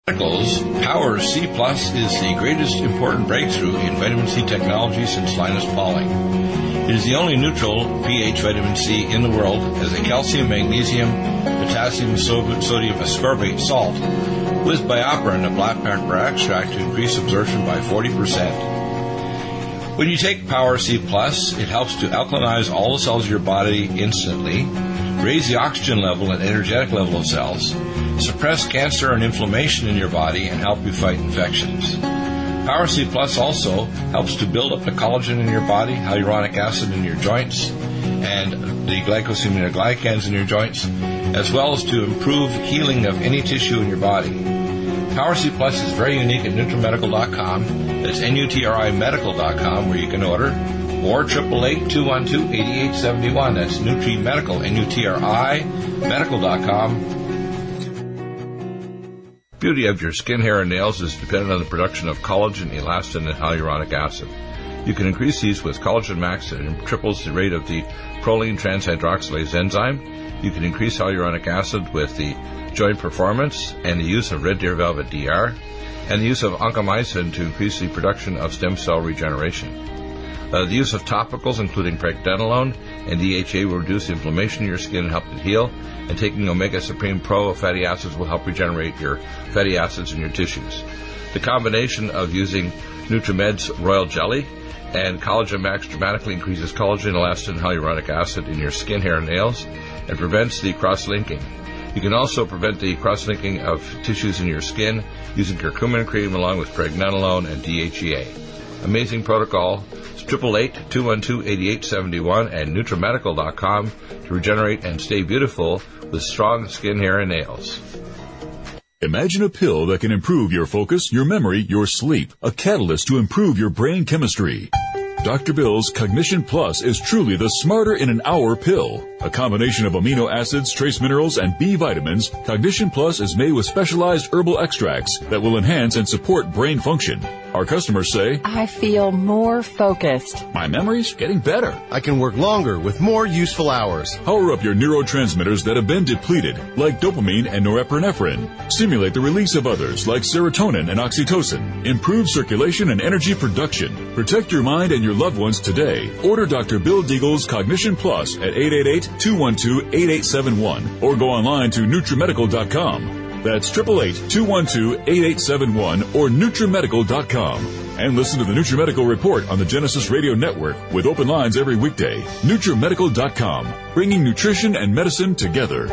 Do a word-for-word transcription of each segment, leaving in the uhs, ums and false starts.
Power C Plus is the greatest important breakthrough in vitamin C technology since Linus Pauling. It is the only neutral pH vitamin C in the world as a calcium, magnesium, potassium, sodium ascorbate salt with BioPerine, a black pepper extract to increase absorption by forty percent. When you take Power C Plus, it helps to alkalinize all the cells of your body instantly, raise the oxygen level and energetic level of cells, suppress cancer and inflammation in your body, and help you fight infections. Power C Plus also helps to build up the collagen in your body, hyaluronic acid in your joints, and the glycosaminoglycans in your joints, as well as to improve healing of any tissue in your body. Power C Plus is very unique at NutriMedical dot com. That's N U T R I medical dot com, where you can order, or eight eight eight, two one two, eight eight seven one. That's NutriMedical, N U T R I medical dot com. Beauty of your skin, hair, and nails is dependent on the production of collagen, elastin, and hyaluronic acid. You can increase these with Collagen Max that triples the rate of the proline transhydroxylase enzyme. You can increase hyaluronic acid with the Joint Performance and the use of Red Deer Velvet D R, and the use of oncomycin to increase the production of stem cell regeneration. Uh, the use of topicals, including pregnenolone and D H A, will reduce inflammation in your skin and help it heal, and taking Omega Supreme Pro fatty acids will help regenerate your fatty acids in your tissues. The combination of using NutriMed's Royal Jelly and Collagen Max dramatically increases collagen, elastin, and hyaluronic acid in your skin, hair, and nails, and prevents the cross-linking. You can also prevent the cross-linking of tissues in your skin using curcumin cream along with pregnenolone and D H E A. Amazing protocol. eight eight eight, two one two, eight eight seven one and NutriMedical dot com to regenerate and stay beautiful with strong skin, hair, and nails. Imagine a pill that can improve your focus, your memory, your sleep, a catalyst to improve your brain chemistry. Doctor Bill's Cognition Plus is truly the smarter in an hour pill. A combination of amino acids, trace minerals, and B vitamins, Cognition Plus is made with specialized herbal extracts that will enhance and support brain function. Our customers say, I feel more focused. My memory's getting better. I can work longer with more useful hours. Power up your neurotransmitters that have been depleted, like dopamine and norepinephrine. Stimulate the release of others, like serotonin and oxytocin. Improve circulation and energy production. Protect your mind and your loved ones today. Order Doctor Bill Deagle's Cognition Plus at eight eight eight, two one two, eight eight seven one or go online to NutriMedical dot com. That's eight eight eight, two one two, eight eight seven one or NutriMedical dot com. And listen to the NutriMedical Report on the Genesis Radio Network with open lines every weekday. NutriMedical dot com, bringing nutrition and medicine together.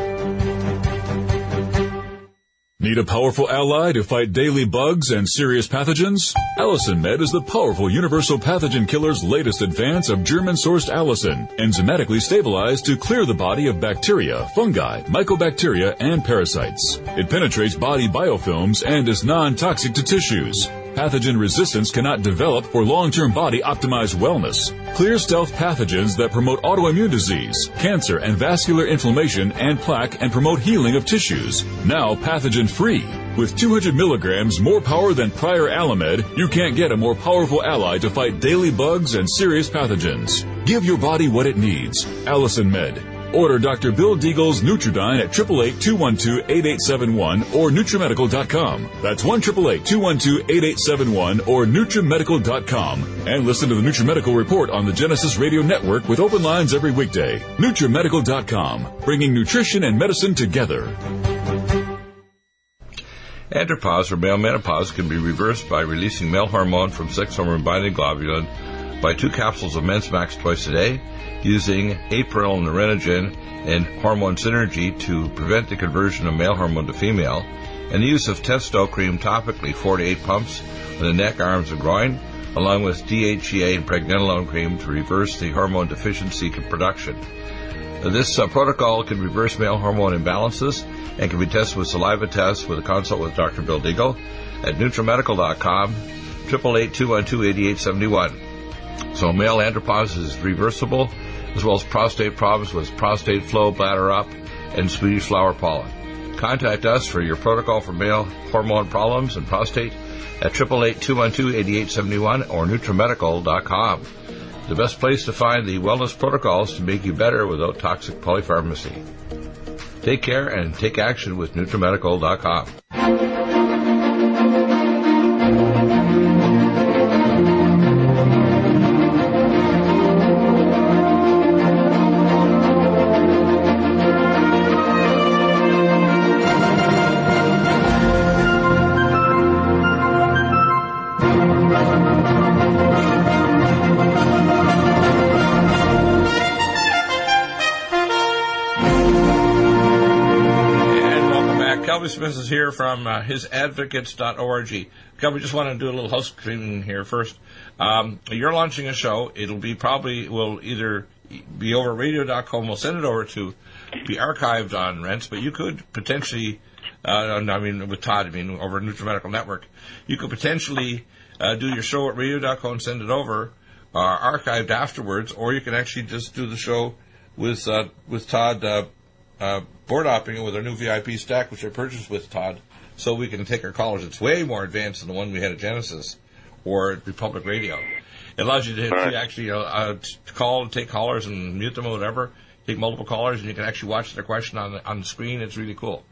Need a powerful ally to fight daily bugs and serious pathogens? Allicin Med is the powerful universal pathogen killer's latest advance of German-sourced allicin, enzymatically stabilized to clear the body of bacteria, fungi, mycobacteria, and parasites. It penetrates body biofilms and is non-toxic to tissues. Pathogen resistance cannot develop for long-term body-optimized wellness. Clear stealth pathogens that promote autoimmune disease, cancer and vascular inflammation and plaque and promote healing of tissues. Now pathogen-free. With two hundred milligrams more power than prior Alamed, you can't get a more powerful ally to fight daily bugs and serious pathogens. Give your body what it needs. Allicin Med. Order Doctor Bill Deagle's Nutridyne at eight eight eight, two one two, eight eight seven one or NutriMedical dot com. That's one eight eight eight, two one two, eight eight seven one or NutriMedical dot com. And listen to the NutriMedical Report on the Genesis Radio Network with open lines every weekday. NutriMedical dot com, bringing nutrition and medicine together. Andropause or male menopause can be reversed by releasing male hormone from sex hormone-binding globulin by two capsules of Men's Max twice a day, using april-nerinogen and hormone synergy to prevent the conversion of male hormone to female, and the use of Testo cream topically four to eight pumps on the neck, arms, and groin, along with D H E A and pregnenolone cream to reverse the hormone deficiency production. This uh, protocol can reverse male hormone imbalances and can be tested with saliva tests with a consult with Doctor Bill Deagle at NutriMedical dot com, eight eight eight, two one two, eight eight seven one. So male andropause is reversible, as well as prostate problems with prostate flow, bladder up, and Swedish flower pollen. Contact us for your protocol for male hormone problems and prostate at eight eight eight, two one two, eight eight seven one or NutriMedical dot com. The best place to find the wellness protocols to make you better without toxic polypharmacy. Take care and take action with NutriMedical dot com. Smith is here from uh, his advocates dot org. Okay, we just want to do a little housekeeping here first. Um, you're launching a show. It'll be probably, will either be over radio dot com. We'll send it over to be archived on Rense, but you could potentially, uh, I mean, with Todd, I mean, over NutriMedical Network, you could potentially uh, do your show at radio dot com and send it over, uh, archived afterwards, or you can actually just do the show with uh, with Todd uh, uh, board hopping it with our new V I P stack, which I purchased with Todd, so we can take our callers. It's way more advanced than the one we had at Genesis or at Republic Radio. It allows you to, to actually uh, uh, to call, take callers and mute them or whatever, take multiple callers, and you can actually watch their question on the, on the screen. It's really cool.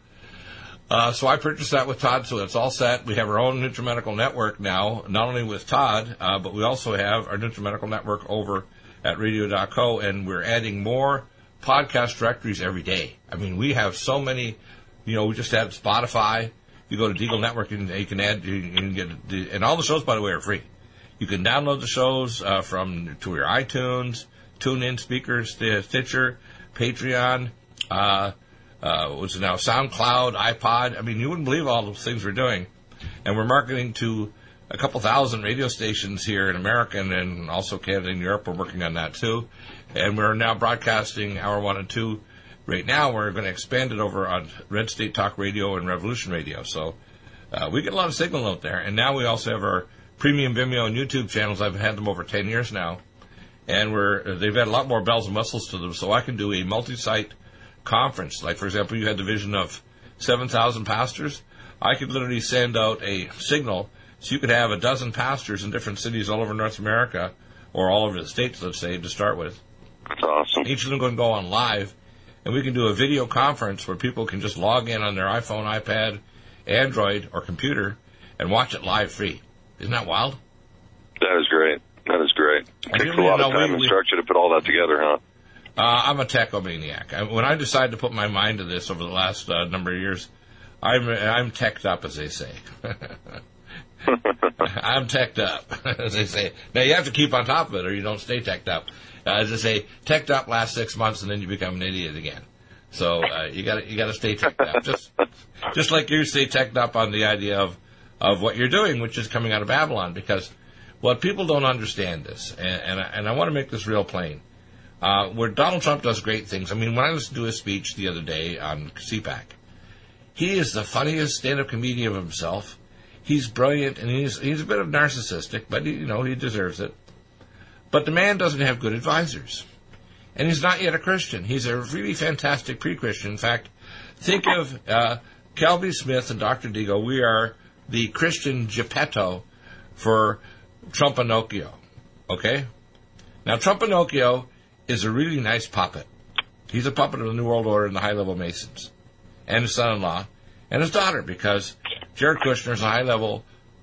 Uh, so I purchased that with Todd, so it's all set. We have our own NutriMedical Network now, not only with Todd, uh, but we also have our NutriMedical Network over at radio dot co, and we're adding more podcast directories every day. I mean, we have so many, you know, we just added Spotify. You go to Deagle Network and you can add, you can get, the, and all the shows, by the way, are free. You can download the shows uh, from to your iTunes, TuneIn speakers, Stitcher, Patreon, uh, uh, what's it now, SoundCloud, iPod. I mean, you wouldn't believe all those things we're doing. And we're marketing to a couple thousand radio stations here in America and, and also Canada and Europe. We're working on that, too. And we're now broadcasting Hour one and two. Right now, we're going to expand it over on Red State Talk Radio and Revolution Radio. So uh, we get a lot of signal out there. And now we also have our premium Vimeo and YouTube channels. I've had them over ten years now. And we're they've had a lot more bells and whistles to them. So I can do a multi-site conference. Like, for example, you had the vision of seven thousand pastors. I could literally send out a signal so you could have a dozen pastors in different cities all over North America, or all over the States, let's say, to start with. That's awesome. Each of them going to go on live. And we can do a video conference where people can just log in on their iPhone, iPad, Android, or computer and watch it live free. Isn't that wild? That is great. That is great. It And takes you a lot know, of time we- and we- structure to put all that together, huh? Uh, I'm a techomaniac. I, when I decided to put my mind to this over the last uh, number of years, I'm I'm teched up, as they say. I'm teched up, as they say. Now, you have to keep on top of it or you don't stay teched up. Uh, as they say, teched up lasts six months and then you become an idiot again. So uh, you got you got to stay teched up. Just just like you stay teched up on the idea of, of what you're doing, which is coming out of Babylon. Because what people don't understand this, and, and, I, and I want to make this real plain, uh, where Donald Trump does great things. I mean, when I listened to his speech the other day on C PAC, he is the funniest stand-up comedian of himself. He's brilliant, and he's he's a bit of narcissistic, but he, you know he deserves it. But the man doesn't have good advisors, and he's not yet a Christian. He's a really fantastic pre-Christian. In fact, think of uh, Kelby Smith and Doctor Deagle. We are the Christian Geppetto for Trumpinocchio. Okay, now Trumpinocchio is a really nice puppet. He's a puppet of the New World Order and the High-Level Masons, and his son-in-law, and his daughter, because Jared Kushner is a high-level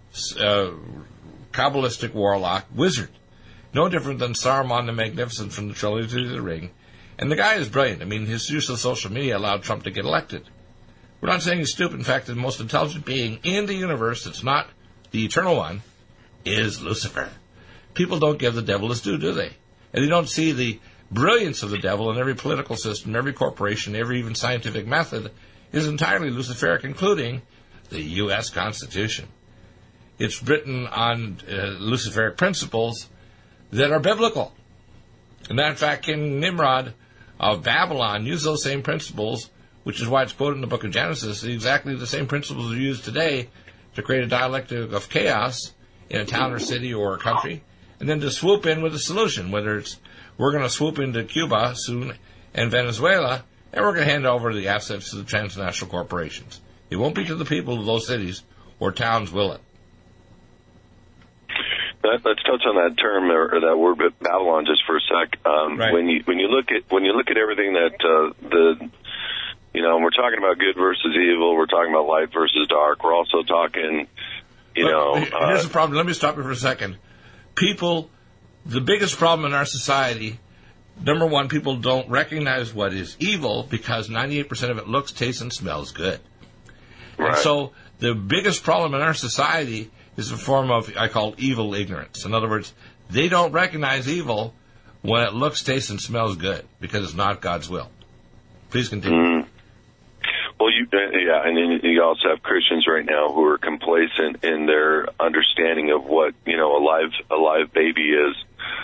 uh, Kabbalistic warlock wizard. No different than Saruman the Magnificent from the Trilogy of the Ring. And the guy is brilliant. I mean, his use of social media allowed Trump to get elected. We're not saying he's stupid. In fact, the most intelligent being in the universe that's not the eternal one is Lucifer. People don't give the devil his due, do they? And they don't see the brilliance of the devil in every political system, every corporation, every even scientific method is entirely Luciferic, including the U S Constitution. It's written on uh, Luciferic principles that are biblical. And that, in fact, King Nimrod of Babylon used those same principles, which is why it's quoted in the book of Genesis. Exactly the same principles are used today to create a dialectic of chaos in a town or city or a country, and then to swoop in with a solution, whether it's we're going to swoop into Cuba soon and Venezuela, and we're going to hand over the assets to the transnational corporations. It won't be to the people of those cities or towns, will it? Let's touch on that term or that word Babylon just for a sec. Um, right. When you when you look at when you look at everything that uh, the you know we're talking about good versus evil, we're talking about light versus dark. We're also talking, you but know. Here's uh, the problem. Let me stop you for a second. People, the biggest problem in our society. Number one, people don't recognize what is evil because ninety-eight percent of it looks, tastes, and smells good. Right. And so the biggest problem in our society is a form of, I call evil ignorance. In other words, they don't recognize evil when it looks, tastes, and smells good because it's not God's will. Please continue. Mm. Well, Well, you yeah, and then you also have Christians right now who are complacent in their understanding of what, you know, a live a live baby is.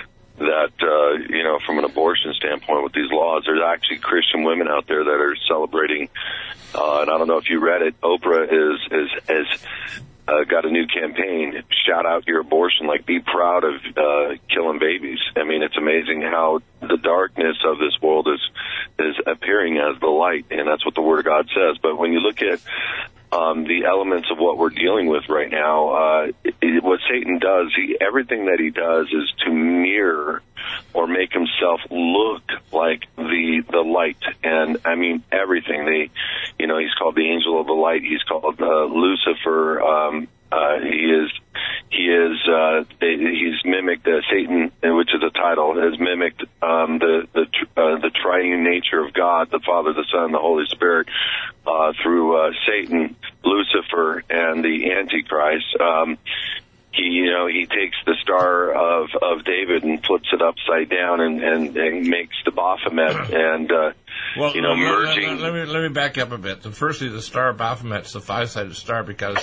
That uh, you know, from an abortion standpoint, with these laws, there's actually Christian women out there that are celebrating. Uh, and I don't know if you read it. Oprah is is is. Uh, got a new campaign, shout out your abortion, like be proud of uh, killing babies. I mean, it's amazing how the darkness of this world is is appearing as the light, and that's what the Word of God says. But when you look at um, the elements of what we're dealing with right now, uh, it, it, what Satan does, he, everything that he does is to mirror or make himself look like the the light. And I mean everything. They, you know, he's called the angel of the light. He's called uh, Lucifer. Um, uh, he is he is uh, he's mimicked uh, Satan, which is a title, has mimicked um, the the uh, the triune nature of God, the Father, the Son, the Holy Spirit, uh, through uh, Satan, Lucifer, and the Antichrist. Um, He, you know, he takes the Star of, of David and flips it upside down and, and, and makes the Baphomet and, uh, well, you know, let, merging. Let, let, me, let me back up a bit. So firstly, the Star of Baphomet is the five-sided star because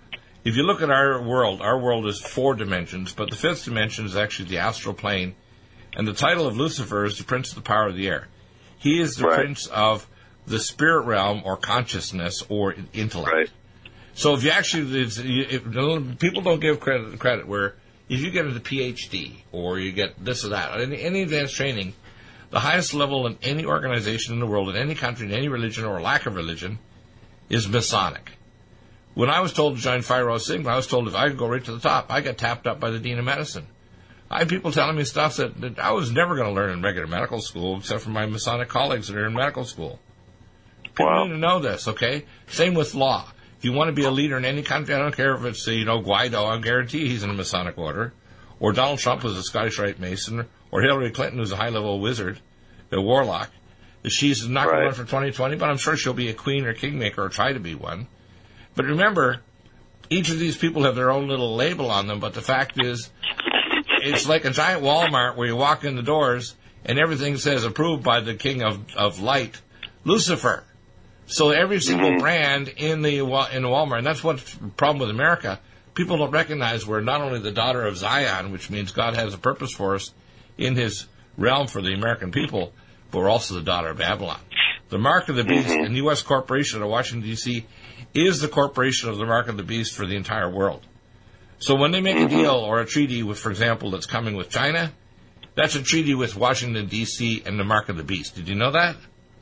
if you look at our world, our world is four dimensions, but the fifth dimension is actually the astral plane, and the title of Lucifer is the Prince of the Power of the Air. He is the right. Prince of the spirit realm or consciousness or intellect. Right. So if you actually, if, if, people don't give credit credit where if you get a P H D or you get this or that, any, any advanced training, the highest level in any organization in the world, in any country, in any religion or lack of religion, is Masonic. When I was told to join Phi Rho Sigma, I was told if I could go right to the top, I got tapped up by the Dean of Medicine. I had people telling me stuff that, that I was never going to learn in regular medical school, except for my Masonic colleagues that are in medical school. People wow. need to know this, okay? Same with law. If you want to be a leader in any country, I don't care if it's, you know, Guaido, I guarantee he's in a Masonic order, or Donald Trump was a Scottish Rite Mason, or Hillary Clinton who's a high-level wizard, a warlock. She's not going to run for twenty twenty, but I'm sure she'll be a queen or kingmaker or try to be one. But remember, each of these people have their own little label on them, but the fact is, it's like a giant Walmart where you walk in the doors and everything says approved by the king of, of light, Lucifer. So every single mm-hmm. brand in the in the Walmart, and that's what's the problem with America. People don't recognize we're not only the daughter of Zion, which means God has a purpose for us in his realm for the American people, but we're also the daughter of Babylon. The mark of the beast mm-hmm. and U S Corporation of Washington, D C is the corporation of the mark of the beast for the entire world. So when they make mm-hmm. a deal or a treaty with, for example, that's coming with China, that's a treaty with Washington, D C and the mark of the beast. Did you know that?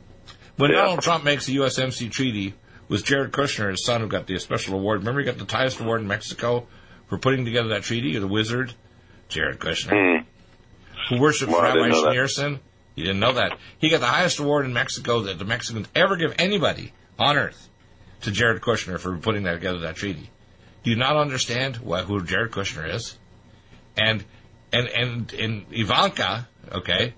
When yeah. Donald Trump makes a U S M C treaty with Jared Kushner, his son, who got the special award, remember he got the highest award in Mexico for putting together that treaty, the wizard, Jared Kushner, mm. who worships well, Rabbi Schneerson. You didn't know that. He got the highest award in Mexico that the Mexicans ever give anybody on earth to Jared Kushner for putting that together, that treaty. Do you not understand what, who Jared Kushner is? And, and, and, and Ivanka, okay,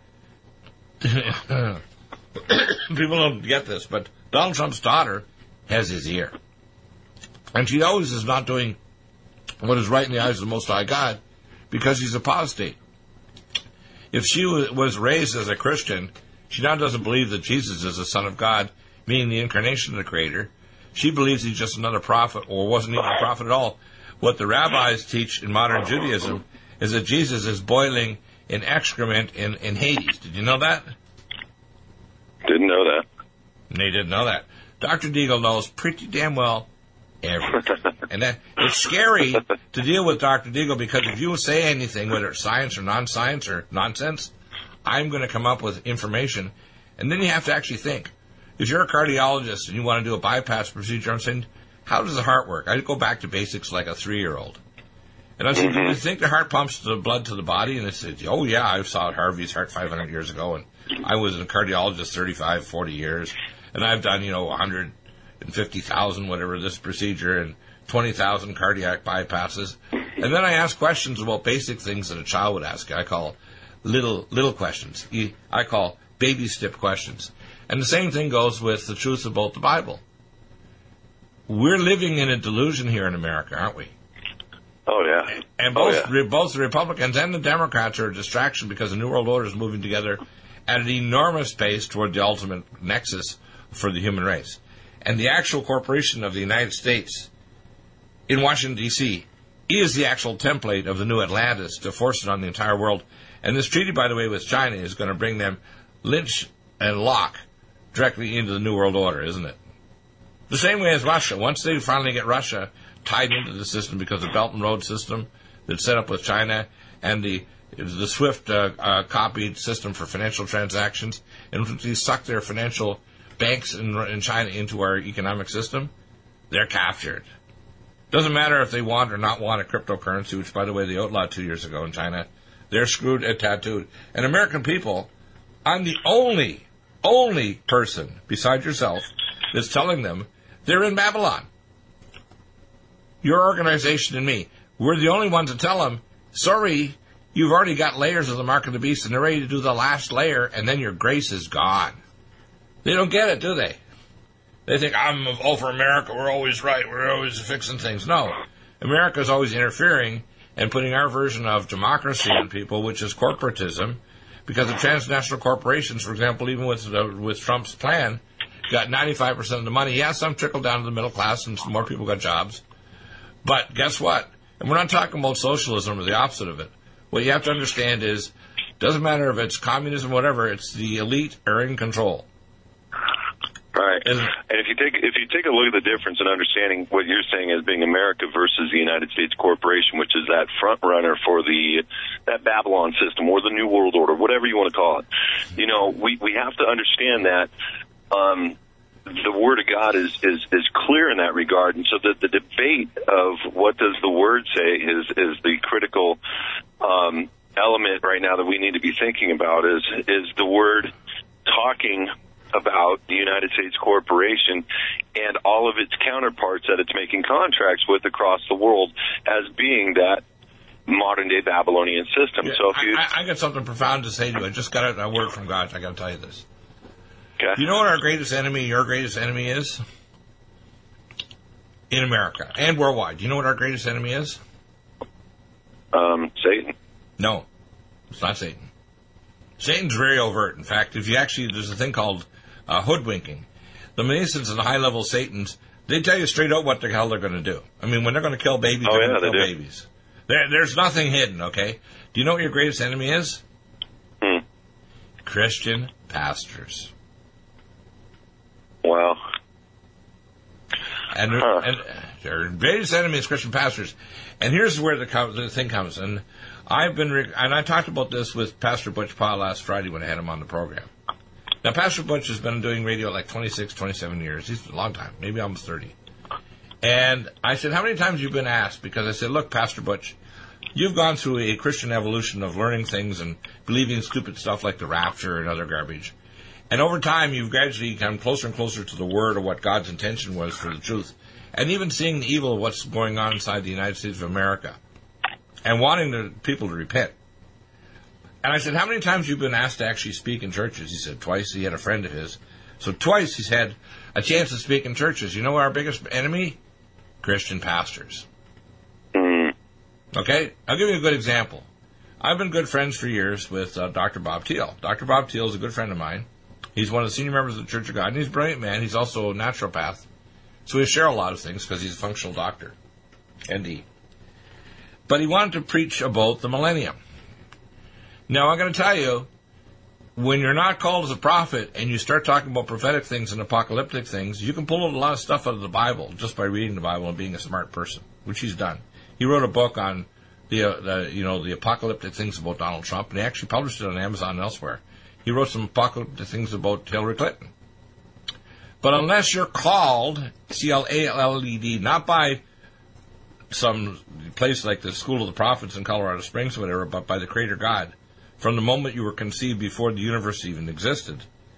people don't get this, but Donald Trump's daughter has his ear. And she always is not doing what is right in the eyes of the Most High God because she's apostate. If she was raised as a Christian, she now doesn't believe that Jesus is the Son of God, meaning the incarnation of the Creator. She believes he's just another prophet or wasn't even a prophet at all. What the rabbis teach in modern Judaism is that Jesus is boiling in excrement in, in Hades. Did you know that? Didn't know that. They didn't know that. Doctor Deagle knows pretty damn well everything. And that, it's scary to deal with Doctor Deagle because if you say anything, whether it's science or non-science or nonsense, I'm going to come up with information. And then you have to actually think. If you're a cardiologist and you want to do a bypass procedure, I'm saying, how does the heart work? I go back to basics like a three-year-old. And I said, mm-hmm. do you think the heart pumps the blood to the body? And they said, oh, yeah, I saw Harvey's heart five hundred years ago, and I was a cardiologist thirty-five, forty years, and I've done, you know, one hundred fifty thousand, whatever, this procedure, and twenty thousand cardiac bypasses. And then I ask questions about basic things that a child would ask. I call little little questions. I call baby step questions. And the same thing goes with the truth about the Bible. We're living in a delusion here in America, aren't we? Oh, yeah. And both, oh, yeah. both the Republicans and the Democrats are a distraction because the New World Order is moving together at an enormous pace toward the ultimate nexus for the human race. And the actual corporation of the United States in Washington, D C is the actual template of the new Atlantis to force it on the entire world. And this treaty, by the way, with China is going to bring them lynch and lock directly into the New World Order, isn't it? The same way as Russia. Once they finally get Russia tied into the system because the Belt and Road system that's set up with China and the the SWIFT uh, uh, copied system for financial transactions, and we suck their financial banks in, in China into our economic system, they're captured. Doesn't matter if they want or not want a cryptocurrency, which, by the way, they outlawed two years ago in China. They're screwed and tattooed. And American people, I'm the only, only person besides yourself that's telling them they're in Babylon. Your organization and me, we're the only ones that tell them, sorry, you've already got layers of the mark of the beast, and they're ready to do the last layer, and then your grace is gone. They don't get it, do they? They think, I'm all for America, we're always right, we're always fixing things. No. America's always interfering and putting our version of democracy on people, which is corporatism, because the transnational corporations, for example, even with uh, with Trump's plan, got ninety-five percent of the money. Yeah, some trickled down to the middle class and some more people got jobs. But guess what? And we're not talking about socialism or the opposite of it. What you have to understand is, doesn't matter if it's communism or whatever, it's the elite are in control. Right. And if you take if you take a look at the difference in understanding what you're saying as being America versus the United States corporation, which is that front runner for the that Babylon system or the New World Order, whatever you want to call it, you know, we, we have to understand that um, the Word of God is, is, is clear in that regard, and so that the debate of what does the Word say is is the critical um, element right now that we need to be thinking about. Is is the Word talking about the United States corporation and all of its counterparts that it's making contracts with across the world as being that modern-day Babylonian system? Yeah, so if you, I, I got something profound to say to you. I just got a, a word from God. I got to tell you this. Okay. You know what our greatest enemy, your greatest enemy is? In America and worldwide. Do you know what our greatest enemy is? Um, Satan. No, it's not Satan. Satan's very overt. In fact, if you actually, there's a thing called uh, hoodwinking. The Masons and the high-level Satans, they tell you straight out what the hell they're going to do. I mean, when they're going to kill babies, oh, they're yeah, going to kill do. babies. There, there's nothing hidden, okay? Do you know what your greatest enemy is? Hmm. Christian pastors. Wow. And, huh. and their greatest enemy is Christian pastors. And here's where the, the thing comes. And I've been, re- and I talked about this with Pastor Butch Pa last Friday when I had him on the program. Now, Pastor Butch has been doing radio like twenty-six, twenty-seven years. He's a long time, maybe almost thirty. And I said, how many times have you been asked? Because I said, look, Pastor Butch, you've gone through a Christian evolution of learning things and believing stupid stuff like the rapture and other garbage. And over time, you've gradually come closer and closer to the word of what God's intention was for the truth. And even seeing the evil of what's going on inside the United States of America. And wanting the people to repent. And I said, how many times have you been asked to actually speak in churches? He said, twice. He had a friend of his. So twice he's had a chance to speak in churches. You know our biggest enemy? Christian pastors. Mm. Okay? I'll give you a good example. I've been good friends for years with uh, Doctor Bob Thiel. Doctor Bob Thiel is a good friend of mine. He's one of the senior members of the Church of God, and he's a brilliant man. He's also a naturopath. So we share a lot of things because he's a functional doctor. N D. But he wanted to preach about the millennium. Now, I'm going to tell you, when you're not called as a prophet and you start talking about prophetic things and apocalyptic things, you can pull out a lot of stuff out of the Bible just by reading the Bible and being a smart person, which he's done. He wrote a book on the, uh, the you know, the apocalyptic things about Donald Trump, and he actually published it on Amazon and elsewhere. He wrote some apocalyptic things about Hillary Clinton. But unless you're called, C L A L E D, not by some place like the School of the Prophets in Colorado Springs or whatever, but by the Creator God, from the moment you were conceived before the universe even existed,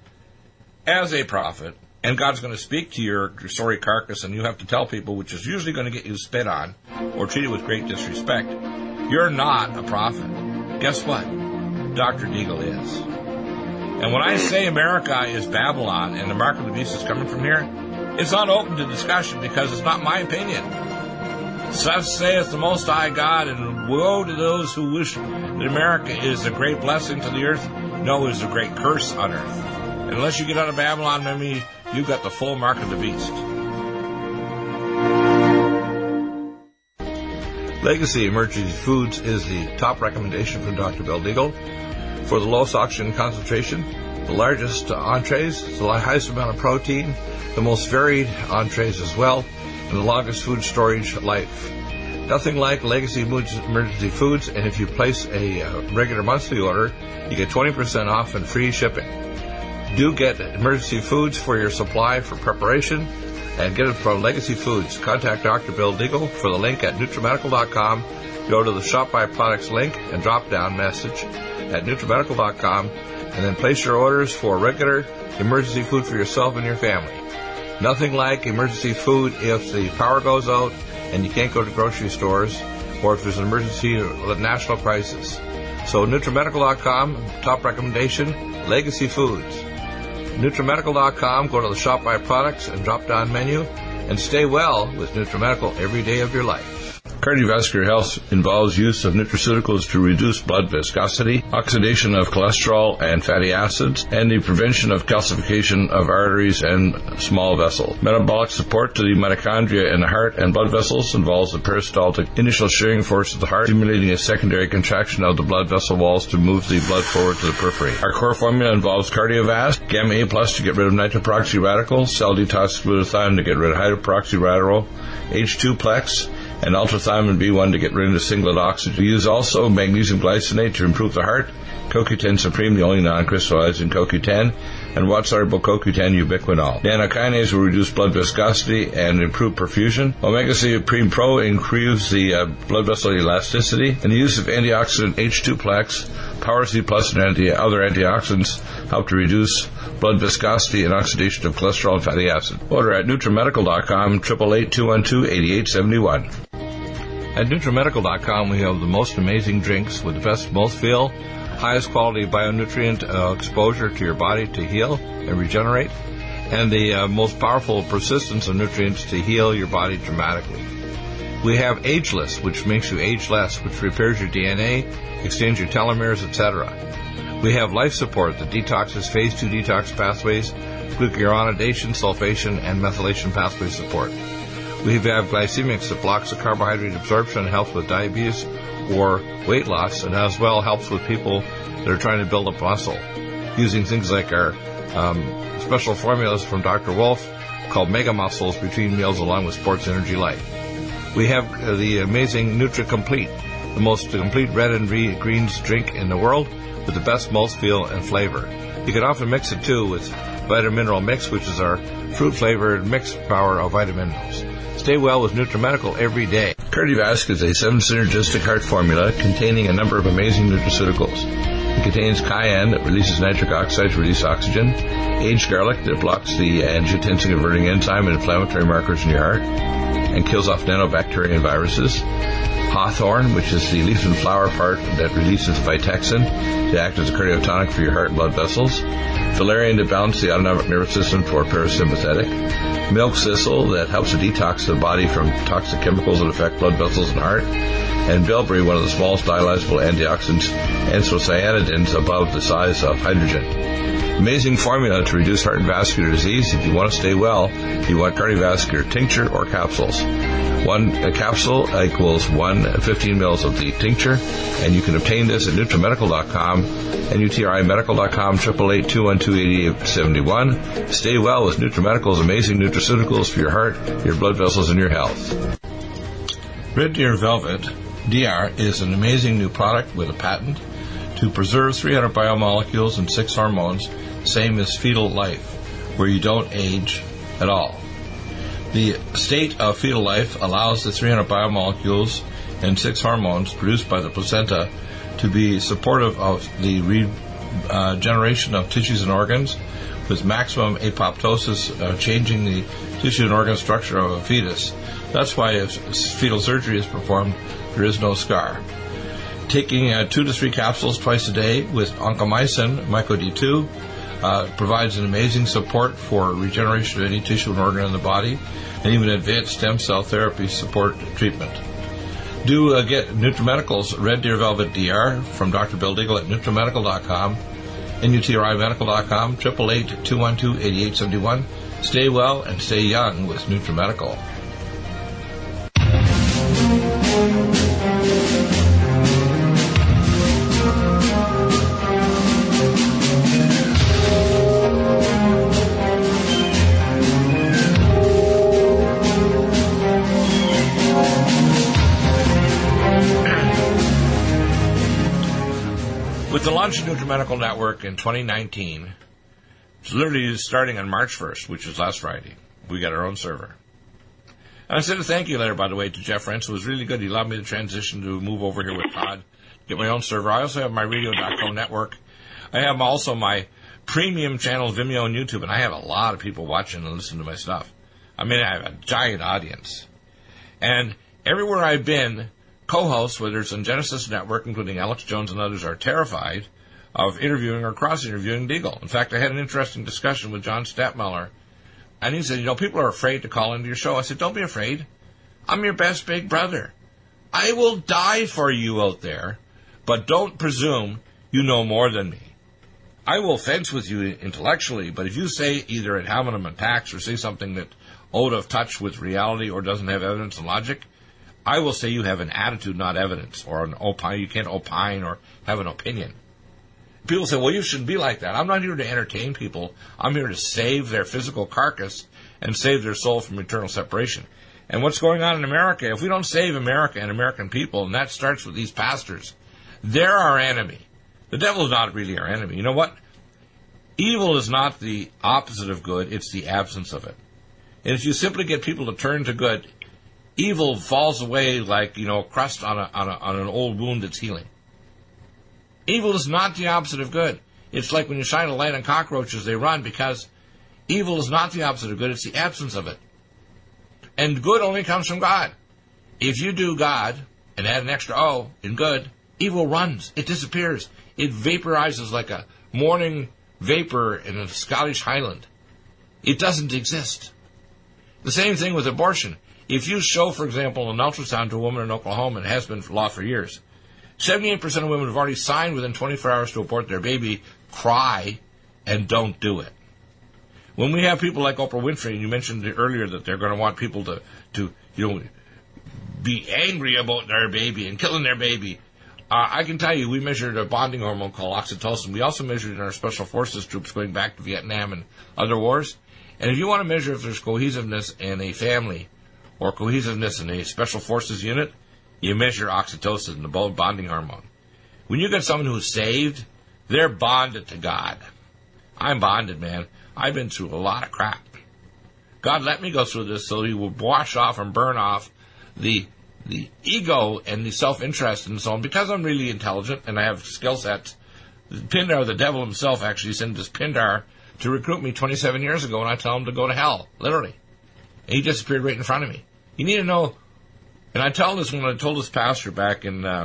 as a prophet, and God's going to speak to your sorry carcass, and you have to tell people, which is usually going to get you spit on or treated with great disrespect, you're not a prophet. Guess what? Doctor Deagle is. And when I say America is Babylon and the mark of the beast is coming from here, it's not open to discussion because it's not my opinion. Thus saith the Most High God, and woe to those who wish that America is a great blessing to the earth. No, it is a great curse on earth. And unless you get out of Babylon, Mimi, you've got the full mark of the beast. Legacy Emergency Foods is the top recommendation from Doctor Bill Deagle for the lowest oxygen concentration, the largest entrees, the highest amount of protein, the most varied entrees as well, and the longest food storage life. Nothing like Legacy Emergency Foods, and if you place a uh, regular monthly order, you get twenty percent off and free shipping. Do get Emergency Foods for your supply for preparation, and get it from Legacy Foods. Contact Doctor Bill Deagle for the link at NutriMedical dot com. Go to the Shop by Products link and drop-down message at NutriMedical dot com, and then place your orders for regular emergency food for yourself and your family. Nothing like emergency food if the power goes out and you can't go to grocery stores, or if there's an emergency or a national crisis. So NutriMedical dot com, top recommendation, Legacy Foods. NutriMedical dot com, go to the Shop by Products and drop-down menu, and stay well with NutriMedical every day of your life. Cardiovascular health involves use of nutraceuticals to reduce blood viscosity, oxidation of cholesterol and fatty acids, and the prevention of calcification of arteries and small vessels. Metabolic support to the mitochondria in the heart and blood vessels involves the peristaltic initial shearing force of the heart, stimulating a secondary contraction of the blood vessel walls to move the blood forward to the periphery. Our core formula involves Cardiovasc, Gamma A Plus to get rid of nitroperoxy radicals, Cell Detox Glutathione to get rid of hydroperoxy radical, H two Plex, and ultrathymine B one to get rid of the singlet oxygen. We use also magnesium glycinate to improve the heart, C O Q ten Supreme, the only non-crystallizing C O Q ten, and water-soluble C O Q ten ubiquinol. Nanokinase will reduce blood viscosity and improve perfusion. Omega Supreme Pro improves the uh, blood vessel elasticity, and the use of antioxidant H two Plex, Power C Plus, and anti- other antioxidants help to reduce blood viscosity and oxidation of cholesterol and fatty acid. Order at NutriMedical dot com, eight eight eight, two one two, eight eight seven one. At NutriMedical dot com, we have the most amazing drinks with the best mouthfeel, highest quality bionutrient uh, exposure to your body to heal and regenerate, and the uh, most powerful persistence of nutrients to heal your body dramatically. We have Ageless, which makes you age less, which repairs your D N A, extends your telomeres, et cetera. We have Life Support that detoxes phase two detox pathways, glucuronidation, sulfation, and methylation pathway support. We have Glycemics that blocks the carbohydrate absorption and helps with diabetes or weight loss, and as well helps with people that are trying to build up muscle, using things like our um, special formulas from Doctor Wolf called Mega Muscles between meals along with Sports Energy Light. We have uh, the amazing Nutri-Complete, the most complete red and re- greens drink in the world with the best mouthfeel and flavor. You can often mix it too with Vitamin Mineral Mix, which is our fruit-flavored mixed power of vitamin minerals. Stay well with NutriMedical every day. Cardiovasc is a seven synergistic heart formula containing a number of amazing nutraceuticals. It contains cayenne that releases nitric oxide to release oxygen, aged garlic that blocks the angiotensin converting enzyme and inflammatory markers in your heart and kills off nanobacteria and viruses, hawthorn, which is the leaf and flower part that releases Vitexin to act as a cardiotonic for your heart and blood vessels, valerian to balance the autonomic nervous system for parasympathetic, milk thistle that helps to detox the body from toxic chemicals that affect blood vessels and heart, and bilberry, one of the smallest dialyzable antioxidants, anthocyanidins above the size of hydrogen. Amazing formula to reduce heart and vascular disease. If you want to stay well, you want cardiovascular tincture or capsules. One a capsule equals one fifteen mils of the tincture, and you can obtain this at NutriMedical dot com and U T R I Medical dot com, eight eight eight, two one two, eight eight seven one. Stay well with NutriMedical's amazing nutraceuticals for your heart, your blood vessels, and your health. Red Deer Velvet D R is an amazing new product with a patent to preserve three hundred biomolecules and six hormones, same as fetal life, where you don't age at all. The state of fetal life allows the three hundred biomolecules and six hormones produced by the placenta to be supportive of the regeneration uh, of tissues and organs, with maximum apoptosis, uh, changing the tissue and organ structure of a fetus. That's why if fetal surgery is performed, there is no scar. Taking uh, two to three capsules twice a day with oncomycin, Myco D two, uh, provides an amazing support for regeneration of any tissue and organ in the body, and even advanced stem cell therapy support treatment. Do uh, get NutriMedical's Red Deer Velvet D R from Doctor Bill Deagle at NutriMedical dot com, N U T R I medical dot com, eight eight eight, two one two, eight eight seven one. Stay well and stay young with NutriMedical. With the launch of NutriMedical Network in twenty nineteen, it's literally starting on March first, which is last Friday, we got our own server. And I sent a thank you letter, by the way, to Jeff Rentz. It was really good. He allowed me the transition to move over here with Todd, get my own server. I also have my radio dot co network. I have also my premium channel, Vimeo and YouTube, and I have a lot of people watching and listening to my stuff. I mean, I have a giant audience. And everywhere I've been, co-hosts, whether it's on Genesis Network, including Alex Jones and others, are terrified of interviewing or cross-interviewing Deagle. In fact, I had an interesting discussion with John Stadtmiller, and he said, you know, people are afraid to call into your show. I said, don't be afraid. I'm your best big brother. I will die for you out there, but don't presume you know more than me. I will fence with you intellectually, but if you say either ad hominem attacks or say something that out of touch with reality or doesn't have evidence and logic, I will say you have an attitude, not evidence, or an opine. You can't opine or have an opinion. People say, well, you shouldn't be like that. I'm not here to entertain people. I'm here to save their physical carcass and save their soul from eternal separation. And what's going on in America, if we don't save America and American people, and that starts with these pastors, they're our enemy. The devil is not really our enemy. You know what? Evil is not the opposite of good. It's the absence of it. And if you simply get people to turn to good, evil falls away like, you know, crust on a, on a, on an old wound that's healing. Evil is not the opposite of good. It's like when you shine a light on cockroaches, they run, because evil is not the opposite of good. It's the absence of it. And good only comes from God. If you do God and add an extra O in good, evil runs. It disappears. It vaporizes like a morning vapor in a Scottish highland. It doesn't exist. The same thing with abortion. If you show, for example, an ultrasound to a woman in Oklahoma, and it has been for law for years, seventy-eight percent of women have already signed within twenty-four hours to abort their baby, cry, and don't do it. When we have people like Oprah Winfrey, and you mentioned earlier that they're going to want people to, to you know, be angry about their baby and killing their baby, uh, I can tell you we measured a bonding hormone called oxytocin. We also measured it in our Special Forces troops going back to Vietnam and other wars. And if you want to measure if there's cohesiveness in a family or cohesiveness in a Special Forces unit, you measure oxytocin, the bonding hormone. When you get someone who's saved, they're bonded to God. I'm bonded, man. I've been through a lot of crap. God let me go through this so he will wash off and burn off the the ego and the self-interest and so on. Because I'm really intelligent and I have skill sets, Pindar, the devil himself, actually sent this Pindar to recruit me twenty-seven years ago, and I tell him to go to hell, literally. And he disappeared right in front of me. You need to know, and I tell this when I told this pastor back in uh,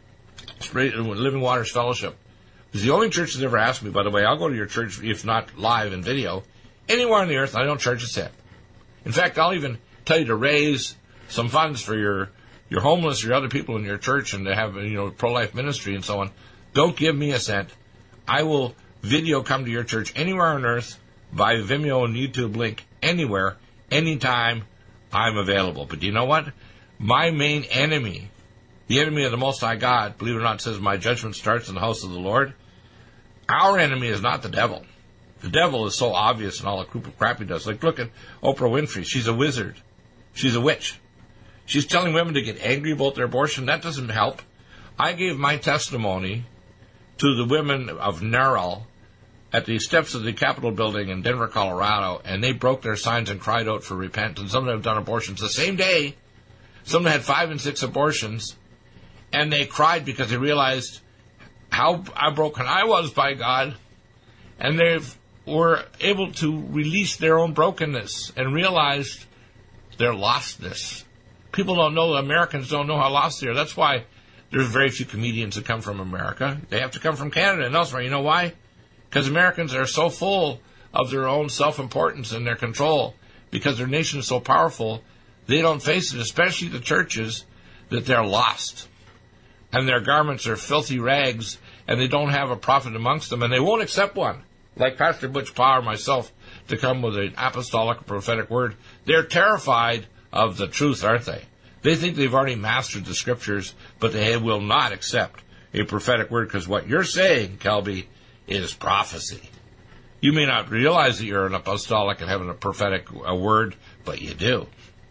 Living Waters Fellowship. It's the only church that's ever asked me, by the way, I'll go to your church, if not live in video, anywhere on the earth, I don't charge a cent. In fact, I'll even tell you to raise some funds for your, your homeless, your other people in your church, and to have, you know, pro-life ministry and so on. Don't give me a cent. I will video come to your church anywhere on earth by Vimeo and YouTube link, anywhere, anytime I'm available. But do you know what? My main enemy, the enemy of the Most High God, believe it or not, says my judgment starts in the house of the Lord. Our enemy is not the devil. The devil is so obvious in all the crap he does. Like, look at Oprah Winfrey. She's a wizard. She's a witch. She's telling women to get angry about their abortion. That doesn't help. I gave my testimony to the women of Narral at the steps of the Capitol building in Denver, Colorado, and they broke their signs and cried out for repentance. Some of them have done abortions the same day. Some of them had five and six abortions, and they cried because they realized how, how broken I was by God, and they were able to release their own brokenness and realized their lostness. People don't know, Americans don't know how lost they are. That's why there's very few comedians that come from America. They have to come from Canada and elsewhere. You know why? Because Americans are so full of their own self-importance and their control, because their nation is so powerful, they don't face it, especially the churches, that they're lost. And their garments are filthy rags, and they don't have a prophet amongst them, and they won't accept one, like Pastor Butch Power and myself, to come with an apostolic or prophetic word. They're terrified of the truth, aren't they? They think they've already mastered the Scriptures, but they will not accept a prophetic word, because what you're saying, Kelby, is prophecy. You may not realize that you're an apostolic and having a prophetic a word, but you do.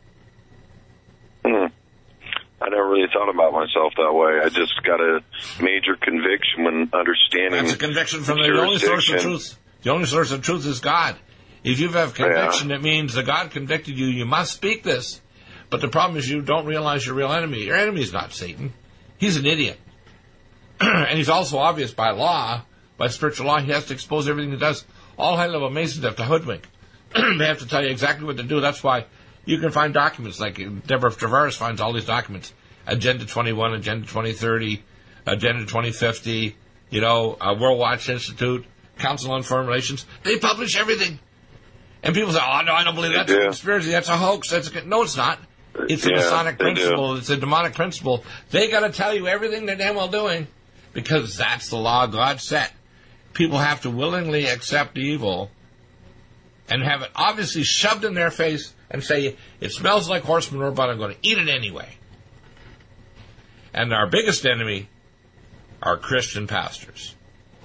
Hmm. I never really thought about myself that way. I just got a major conviction when understanding. That's a conviction from the, the only source of truth. The only source of truth is God. If you have conviction, yeah. It means that God convicted you. You must speak this. But the problem is you don't realize your real enemy. Your enemy is not Satan. He's an idiot. And he's also obvious by law, by spiritual law. He has to expose everything he does. All high-level Masons have to hoodwink. They have to tell you exactly what to do. That's why you can find documents, like Deborah Tavares finds all these documents. Agenda twenty-one, Agenda twenty thirty, Agenda twenty fifty, you know, uh, World Watch Institute, Council on Foreign Relations. They publish everything. And people say, oh, no, I don't believe that's a conspiracy. That's a hoax. That's a... No, it's not. It's a yeah, Masonic principle. It's a demonic principle. They got to tell you everything they're damn well doing, because that's the law God set. People have to willingly accept evil and have it obviously shoved in their face and say, it smells like horse manure, but I'm going to eat it anyway. And our biggest enemy are Christian pastors.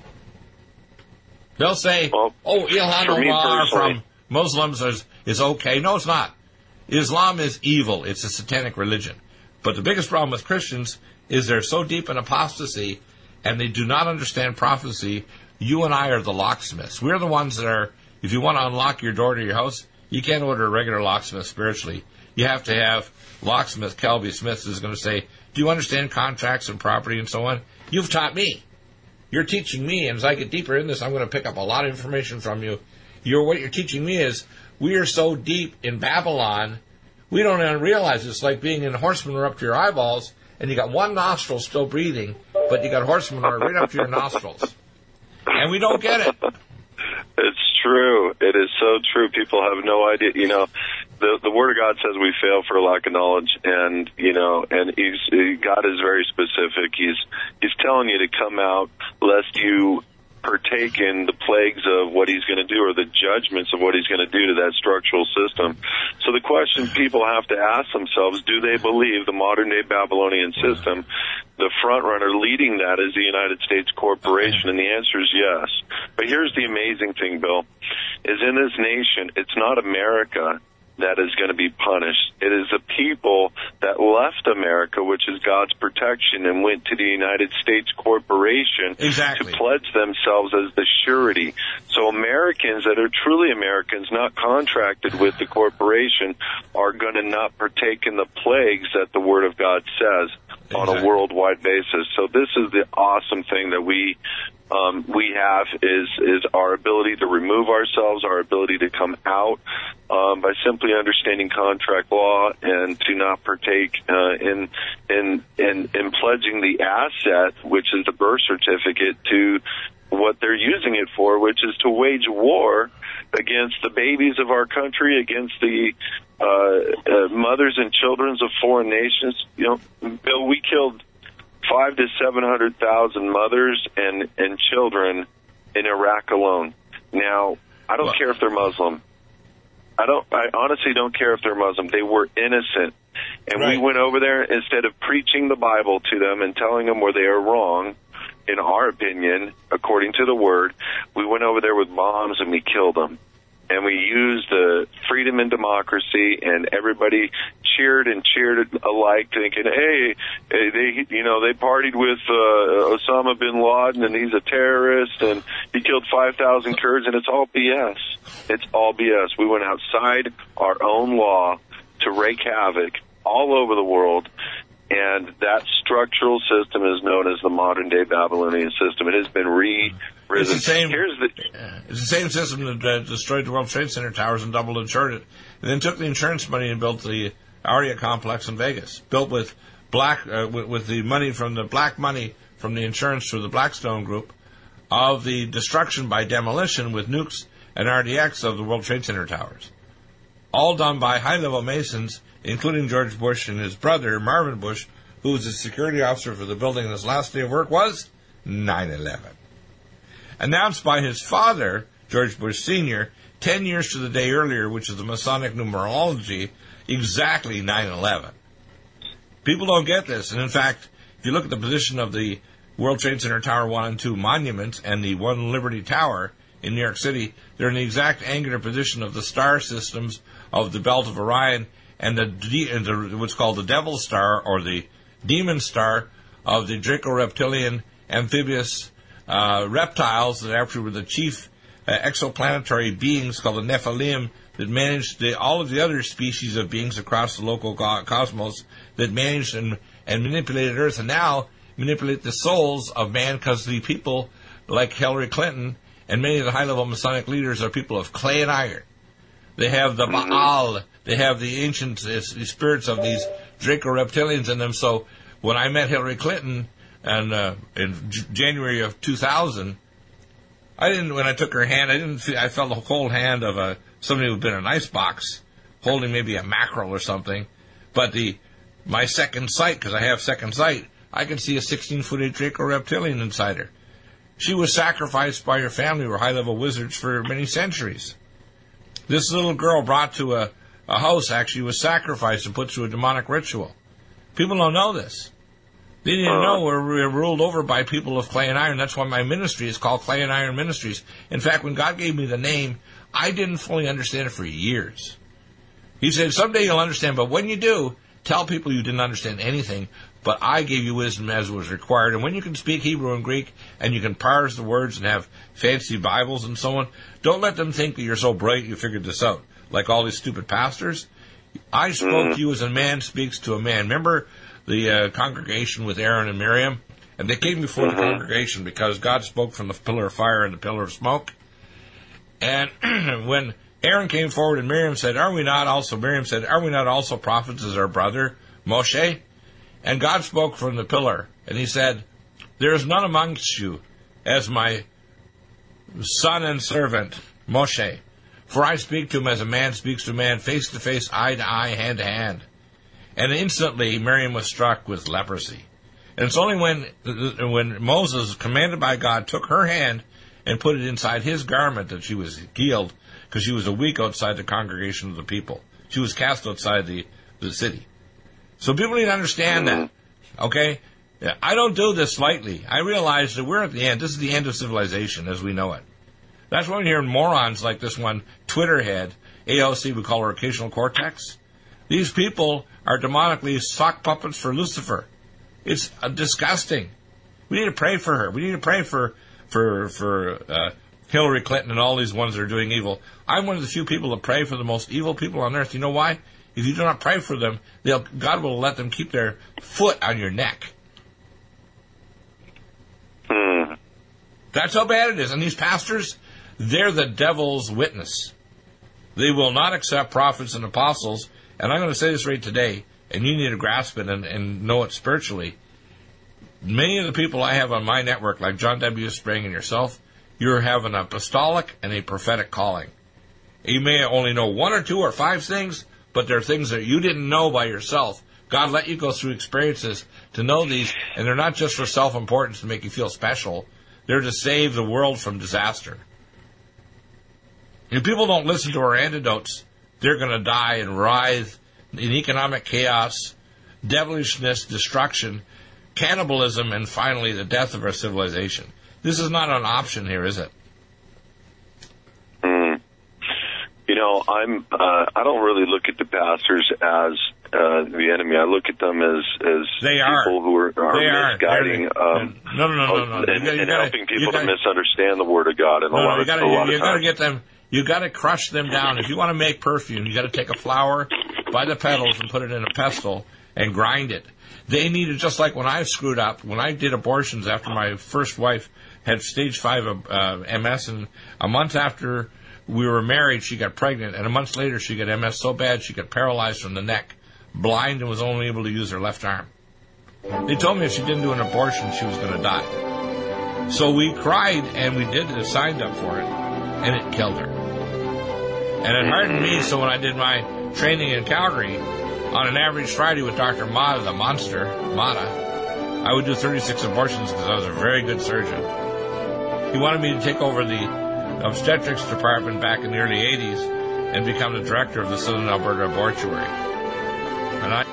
They'll say, well, oh, Ilhan Omar from Muslims is, is okay. No, it's not. Islam is evil. It's a satanic religion. But the biggest problem with Christians is they're so deep in apostasy and they do not understand prophecy. You and I are the locksmiths. We're the ones that are, if you want to unlock your door to your house, you can't order a regular locksmith spiritually. You have to have locksmith Kelby Smith who's going to say, do you understand contracts and property and so on? You've taught me. You're teaching me, and as I get deeper in this, I'm going to pick up a lot of information from you. You're, what you're teaching me is, we are so deep in Babylon, we don't even realize it's like being in horse manure up to your eyeballs, and you got one nostril still breathing, but you got horse manure right up to your nostrils. And we don't get it. It's true. It is so true. People have no idea. You know, the the Word of God says we fail for lack of knowledge, and you know, and he's God is very specific. He's he's telling you to come out lest you partake in the plagues of what he's going to do, or the judgments of what he's going to do to that structural system. So the question people have to ask themselves, do they believe the modern-day Babylonian system, the front runner leading that is the United States corporation? And the answer is yes. But here's the amazing thing, Bill, is in this nation, it's not America that is going to be punished. It is the people that left America, which is God's protection, and went to the United States corporation exactly. to pledge themselves as the surety. So Americans that are truly Americans, not contracted with the corporation, are going to not partake in the plagues that the Word of God says exactly. on a worldwide basis. So this is the awesome thing that we Um, we have is is our ability to remove ourselves, our ability to come out um, by simply understanding contract law, and to not partake uh, in, in in in pledging the asset, which is the birth certificate, to what they're using it for, which is to wage war against the babies of our country, against the uh, uh, mothers and children of foreign nations. You know, Bill, we killed five to seven hundred thousand mothers and and children in Iraq alone. Now, I don't what? care if they're Muslim. I don't. I honestly don't care if they're Muslim. They were innocent, and right. we went over there instead of preaching the Bible to them and telling them where they are wrong. In our opinion, according to the Word, we went over there with bombs and we killed them. And we used the freedom and democracy, and everybody cheered and cheered alike, thinking, "Hey, they, you know, they partied with uh, Osama bin Laden, and he's a terrorist, and he killed five thousand Kurds," and it's all B S. It's all B S. We went outside our own law to wreak havoc all over the world, and that structural system is known as the modern-day Babylonian system. It has been re. It's the, same, Here's the, it's the same system that uh, destroyed the World Trade Center towers and double insured it, and then took the insurance money and built the Aria complex in Vegas, built with black uh, with, with the money from the black money from the insurance through the Blackstone Group of the destruction by demolition with nukes and R D X of the World Trade Center towers, all done by high-level Masons, including George Bush and his brother Marvin Bush, who was the security officer for the building, and his last day of work was nine eleven. Announced by his father, George Bush Senior, ten years to the day earlier, which is the Masonic numerology, exactly nine eleven. People don't get this. And in fact, if you look at the position of the World Trade Center Tower one and two monuments and the One Liberty Tower in New York City, they're in the exact angular position of the star systems of the Belt of Orion and the, the what's called the Devil's Star or the Demon Star of the Draco-Reptilian amphibious uh, reptiles that actually were the chief uh, exoplanetary beings called the Nephilim that managed the, all of the other species of beings across the local go- cosmos that managed and, and manipulated Earth and now manipulate the souls of man because the people like Hillary Clinton and many of the high-level Masonic leaders are people of clay and iron. They have the Baal. They have the ancient uh, spirits of these Draco-Reptilians in them. So when I met Hillary Clinton and, uh, in J- January of two thousand, I didn't, when I took her hand, I didn't feel, I felt the cold hand of a, somebody who'd been in an icebox holding maybe a mackerel or something. But the, my second sight, because I have second sight, I can see a sixteen-foot Draco-Reptilian inside her. She was sacrificed by her family, who were high-level wizards for many centuries. This little girl brought to a, a house actually was sacrificed and put through a demonic ritual. People don't know this. They didn't uh, know we're, we're ruled over by people of clay and iron. That's why my ministry is called Clay and Iron Ministries. In fact, when God gave me the name, I didn't fully understand it for years. He said, someday you'll understand, but when you do, tell people you didn't understand anything, but I gave you wisdom as was required. And when you can speak Hebrew and Greek, and you can parse the words and have fancy Bibles and so on, don't let them think that you're so bright you figured this out, like all these stupid pastors. I spoke mm-hmm. to you as a man speaks to a man. Remember the uh, congregation with Aaron and Miriam? And they came before mm-hmm. the congregation because God spoke from the pillar of fire and the pillar of smoke. And when Aaron came forward and Miriam said, are we not also, Miriam said, are we not also prophets as our brother, Moshe? And God spoke from the pillar, and he said, there is none amongst you as my son and servant, Moshe. For I speak to him as a man speaks to a man, face to face, eye to eye, hand to hand. And instantly Miriam was struck with leprosy. And it's only when when Moses, commanded by God, took her hand and put it inside his garment that she was healed, because she was a week outside the congregation of the people. She was cast outside the, the city. So people need to understand that, okay? I don't do this lightly. I realize that we're at the end. This is the end of civilization as we know it. That's why we're hearing morons like this one Twitter head, A O C, we call her occasional cortex. These people are demonically sock puppets for Lucifer. It's uh, disgusting. We need to pray for her. We need to pray for for for uh, Hillary Clinton and all these ones that are doing evil. I'm one of the few people that pray for the most evil people on earth. You know why? If you do not pray for them, they'll, God will let them keep their foot on your neck. Mm. That's how bad it is. And these pastors, they're the devil's witness. They will not accept prophets and apostles. And I'm going to say this right today, and you need to grasp it and, and know it spiritually. Many of the people I have on my network, like John W. Spring and yourself, you have an apostolic and a prophetic calling. You may only know one or two or five things, but there are things that you didn't know by yourself. God let you go through experiences to know these, and they're not just for self-importance to make you feel special. They're to save the world from disaster. If people don't listen to our antidotes, they're going to die and writhe in economic chaos, devilishness, destruction, cannibalism, and finally the death of our civilization. This is not an option here, is it? You know, I'm. Uh, I don't really look at the pastors as uh, the enemy. I look at them as as they people are. who are, are they misguiding. Are. Um, no, no, no, no, no. And, you gotta, and gotta, helping people gotta, to misunderstand the Word of God. And no, a lot no, you of, gotta, a lot you, of you got to times. get them. You got to crush them down. If you want to make perfume, you got to take a flower by the petals and put it in a pestle and grind it. They need it just like when I screwed up. When I did abortions after my first wife had stage five of uh, M S, and a month after we were married, she got pregnant, and a month later she got M S so bad she got paralyzed from the neck, blind, and was only able to use her left arm. They told me if she didn't do an abortion, she was going to die. So we cried, and we did it, signed up for it, and it killed her. And it hardened me, so when I did my training in Calgary, on an average Friday with Doctor Mata, the monster, Mata, I would do thirty-six abortions because I was a very good surgeon. He wanted me to take over the obstetrics department back in the early eighties and become the director of the Southern Alberta Abortuary. And I...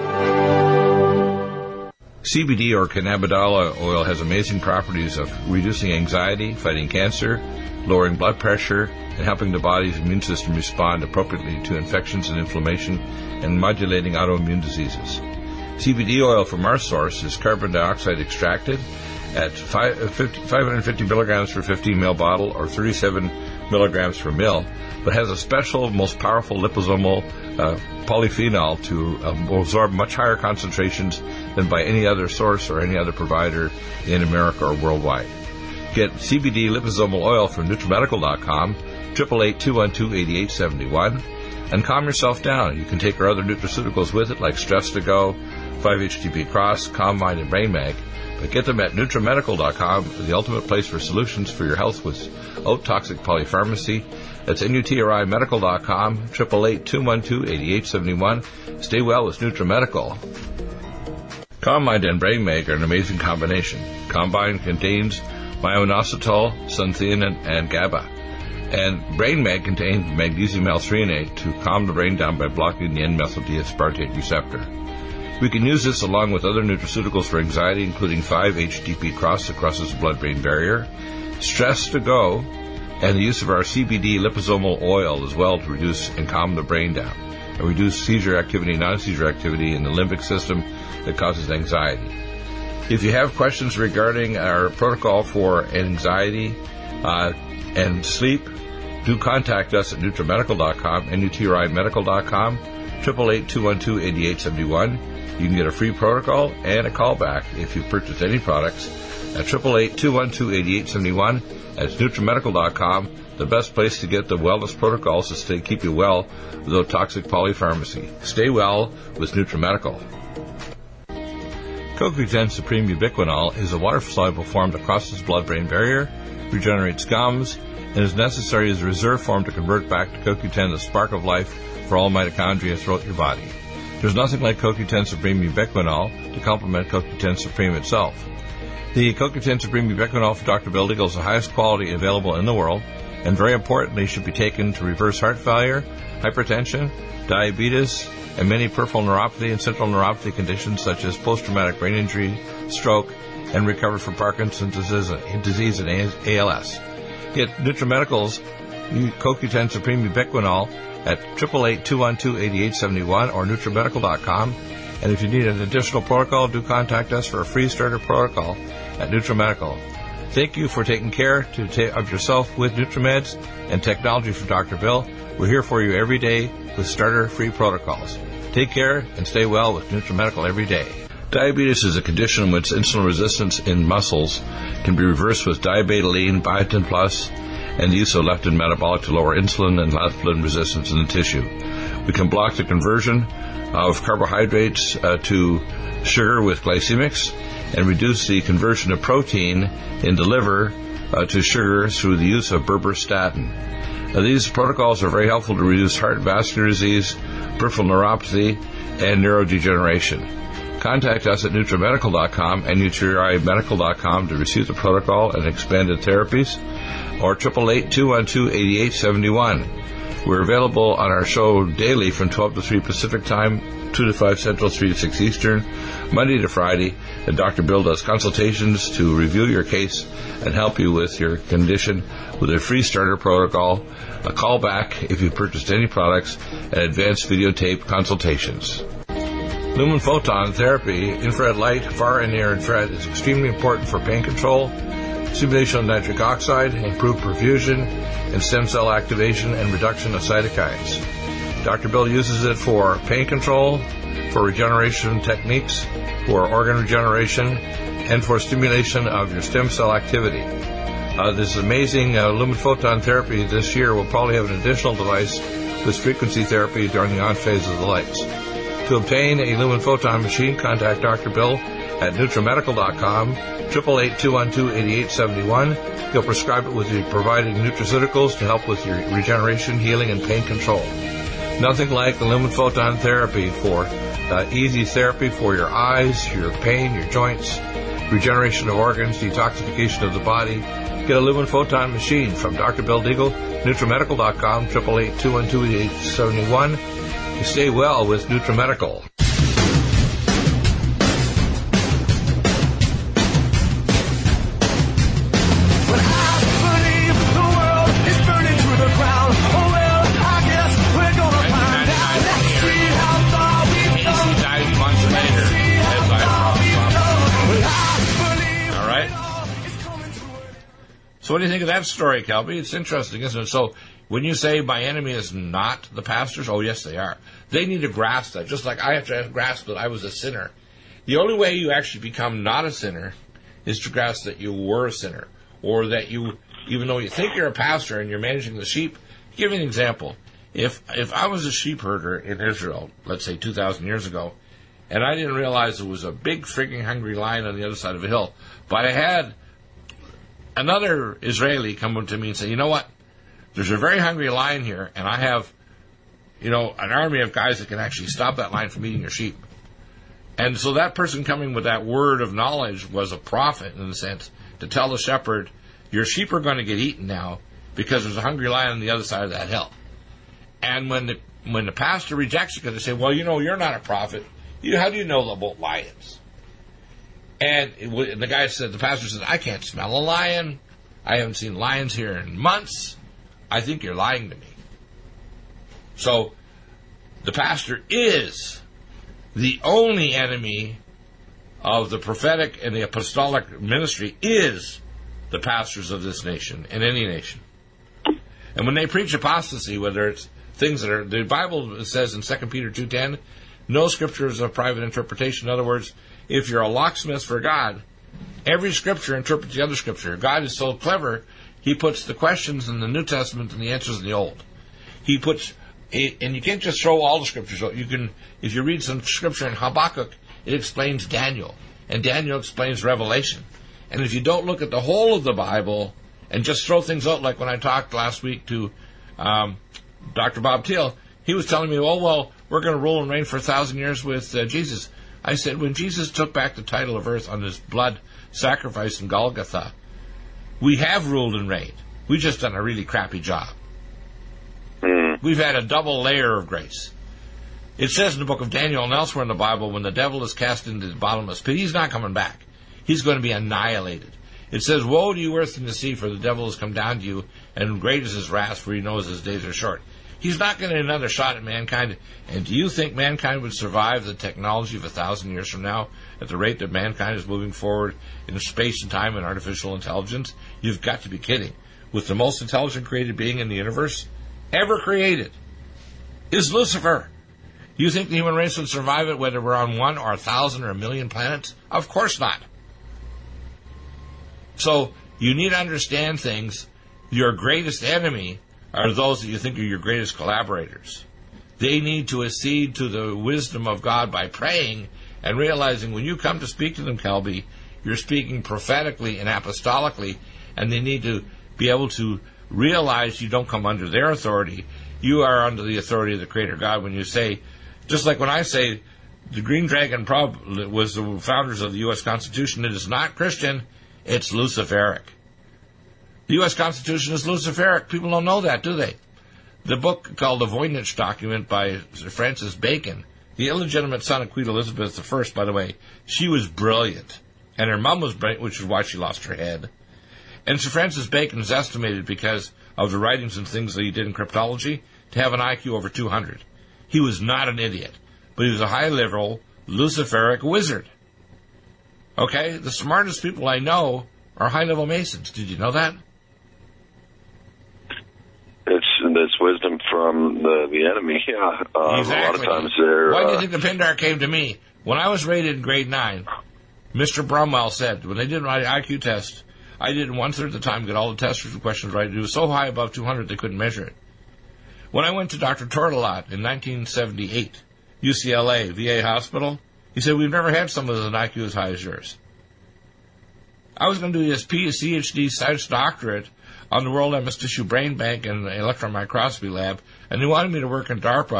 C B D or cannabidiol oil has amazing properties of reducing anxiety, fighting cancer, lowering blood pressure, and helping the body's immune system respond appropriately to infections and inflammation, and modulating autoimmune diseases. C B D oil from our source is carbon dioxide extracted at five hundred fifty milligrams per fifteen mil bottle or thirty-seven milligrams per mil, but has a special, most powerful liposomal uh, polyphenol to um, absorb much higher concentrations than by any other source or any other provider in America or worldwide. Get C B D liposomal oil from NutriMedical dot com, eight eight eight, two one two, eight eight seven one, and calm yourself down. You can take our other nutraceuticals with it, like Stress to Go, five H T P Cross, Calm Mind, and Brain Mag. But get them at NutriMedical dot com, the ultimate place for solutions for your health without toxic polypharmacy. That's N U T R I Medical dot com, eight eight eight, two one two, eight eight seven one. Stay well with NutriMedical. Calm Mind and Brain Mag are an amazing combination. Combine contains myo-inositol, suntheanine, and GABA. And Brain Mag contains magnesium L-threonate to calm the brain down by blocking the N-methyl D-aspartate receptor. We can use this along with other nutraceuticals for anxiety, including five H T P Cross that crosses the blood-brain barrier, Stress to Go, and the use of our C B D liposomal oil as well to reduce and calm the brain down, and reduce seizure activity, non-seizure activity in the limbic system that causes anxiety. If you have questions regarding our protocol for anxiety uh, and sleep, do contact us at NutriMedical dot com, N U T R I Medical dot com, eight eight eight, two one two, eight eight seven one. You can get a free protocol and a callback if you purchase any products at eight eight eight, two one two, eight eight seven one. That's NutriMedical dot com, the best place to get the wellness protocols to stay keep you well without toxic polypharmacy. Stay well with NutriMedical. Co Q ten Supreme Ubiquinol is a water-soluble form that crosses the blood-brain barrier, regenerates gums, and is necessary as a reserve form to convert back to Co Q ten the spark of life for all mitochondria throughout your body. There's nothing like Co Q ten Supreme Ubiquinol to complement Co Q ten Supreme itself. The Co Q ten Supreme Ubiquinol from Doctor Bill Deagle is the highest quality available in the world, and very importantly should be taken to reverse heart failure, hypertension, diabetes, and many peripheral neuropathy and central neuropathy conditions such as post-traumatic brain injury, stroke, and recover from Parkinson's disease and A L S. Get NutriMedical's Co Q ten Supreme Ubiquinol at eight eight eight, two one two, eight eight seven one or NutriMedical dot com. And if you need an additional protocol, do contact us for a free starter protocol at NutriMedical. Thank you for taking care to ta- of yourself with NutriMeds and technology from Doctor Bill. We're here for you every day with starter free protocols. Take care and stay well with NutriMedical every day. Diabetes is a condition in which insulin resistance in muscles can be reversed with diabetoline, biotin plus, and the use of leptin metabolic to lower insulin and leptin resistance in the tissue. We can block the conversion of carbohydrates uh, to sugar with glycemics and reduce the conversion of protein in the liver uh, to sugar through the use of berberstatin. Now, these protocols are very helpful to reduce heart and vascular disease, peripheral neuropathy, and neurodegeneration. Contact us at NutriMedical dot com and N U T R I Medical dot com to receive the protocol and expanded therapies, or eight eight eight, two one two, eight eight seven one. We're available on our show daily from twelve to three Pacific Time, two to five Central, three to six Eastern, Monday to Friday, and Doctor Bill does consultations to review your case and help you with your condition with a free starter protocol, a call back if you purchased any products, and advanced videotape consultations. Lumen photon therapy, infrared light, far and near infrared, is extremely important for pain control, stimulation of nitric oxide, improved perfusion, and stem cell activation and reduction of cytokines. Doctor Bill uses it for pain control, for regeneration techniques, for organ regeneration, and for stimulation of your stem cell activity. Uh, this amazing uh, lumen photon therapy this year will probably have an additional device with frequency therapy during the on phase of the lights. To obtain a lumen photon machine, contact Doctor Bill at NutriMedical dot com, eight eight eight, two one two, eight eight seven one. He'll prescribe it with the providing nutraceuticals to help with your regeneration, healing, and pain control. Nothing like the lumen photon therapy for uh, easy therapy for your eyes, your pain, your joints, regeneration of organs, detoxification of the body. Get a Lumen Photon machine from Doctor Bill Deagle, NutriMedical dot com, eight eight eight, two one two, eight eight seven one. You stay well with NutriMedical. So what do you think of that story, Kelby? It's interesting, isn't it? So when you say my enemy is not the pastors, oh, yes, they are. They need to grasp that, just like I have to grasp that I was a sinner. The only way you actually become not a sinner is to grasp that you were a sinner, or that you, even though you think you're a pastor and you're managing the sheep. Give you an example. If if I was a sheep herder in Israel, let's say two thousand years ago, and I didn't realize there was a big freaking hungry lion on the other side of a hill, but I had another Israeli come up to me and say, you know what, there's a very hungry lion here, and I have, you know, an army of guys that can actually stop that lion from eating your sheep. And so that person coming with that word of knowledge was a prophet, in a sense, to tell the shepherd, your sheep are going to get eaten now because there's a hungry lion on the other side of that hill. And when the when the pastor rejects it, because they say, well, you know, you're not a prophet. You, how do you know about lions? And, it, and the guy said, the pastor said, I can't smell a lion. I haven't seen lions here in months. I think you're lying to me. So the pastor is the only enemy of the prophetic and the apostolic ministry, is the pastors of this nation and any nation. And when they preach apostasy, whether it's things that are, the Bible says in Second Peter two ten, no scripture is of private interpretation. In other words, if you're a locksmith for God, every scripture interprets the other scripture. God is so clever, he puts the questions in the New Testament and the answers in the Old. He puts, and you can't just throw all the scriptures. You can, if you read some scripture in Habakkuk, it explains Daniel, and Daniel explains Revelation. And if you don't look at the whole of the Bible and just throw things out, like when I talked last week to um, Doctor Bob Thiel, he was telling me, oh, well, we're going to rule and reign for a thousand years with uh, Jesus. I said, when Jesus took back the title of earth on his blood sacrifice in Golgotha, we have ruled and reigned. We've just done a really crappy job. Mm. We've had a double layer of grace. It says in the book of Daniel and elsewhere in the Bible, when the devil is cast into the bottomless pit, he's not coming back. He's going to be annihilated. It says, woe to you, earth and the sea, for the devil has come down to you, and great is his wrath, for he knows his days are short. He's not getting another shot at mankind. And do you think mankind would survive the technology of a thousand years from now at the rate that mankind is moving forward in space and time and artificial intelligence? You've got to be kidding. With the most intelligent created being in the universe ever created is Lucifer. You think the human race would survive it whether we're on one or a thousand or a million planets? Of course not. So you need to understand things. Your greatest enemy are those that you think are your greatest collaborators. They need to accede to the wisdom of God by praying and realizing when you come to speak to them, Kelby, you're speaking prophetically and apostolically, and they need to be able to realize you don't come under their authority. You are under the authority of the Creator God. When you say, just like when I say the Green Dragon prob was the founders of the U S Constitution, it is not Christian, it's Luciferic. The U S Constitution is Luciferic. People don't know that, do they? The book called the Voynich Document by Sir Francis Bacon, the illegitimate son of Queen Elizabeth the First, by the way, she was brilliant. And her mom was brilliant, which is why she lost her head. And Sir Francis Bacon is estimated, because of the writings and things that he did in cryptology, to have an I Q over two hundred. He was not an idiot, but he was a high-level Luciferic wizard. Okay? The smartest people I know are high-level Masons. Did you know that? It's that's wisdom from the, the enemy. Yeah, um, exactly. A lot of times they're. Why do you uh, think the Pindar came to me when I was rated in grade nine? Mister Brumwell said when they did my I Q test, I did one third of the time get all the test questions right. It was so high above two hundred they couldn't measure it. When I went to Doctor Tortolot in nineteen seventy-eight, U C L A V A hospital, he said we've never had someone with an I Q as high as yours. I was going to do his P H D science doctorate on the World M S Tissue Brain Bank and the electron microscopy lab, and they wanted me to work in DARPA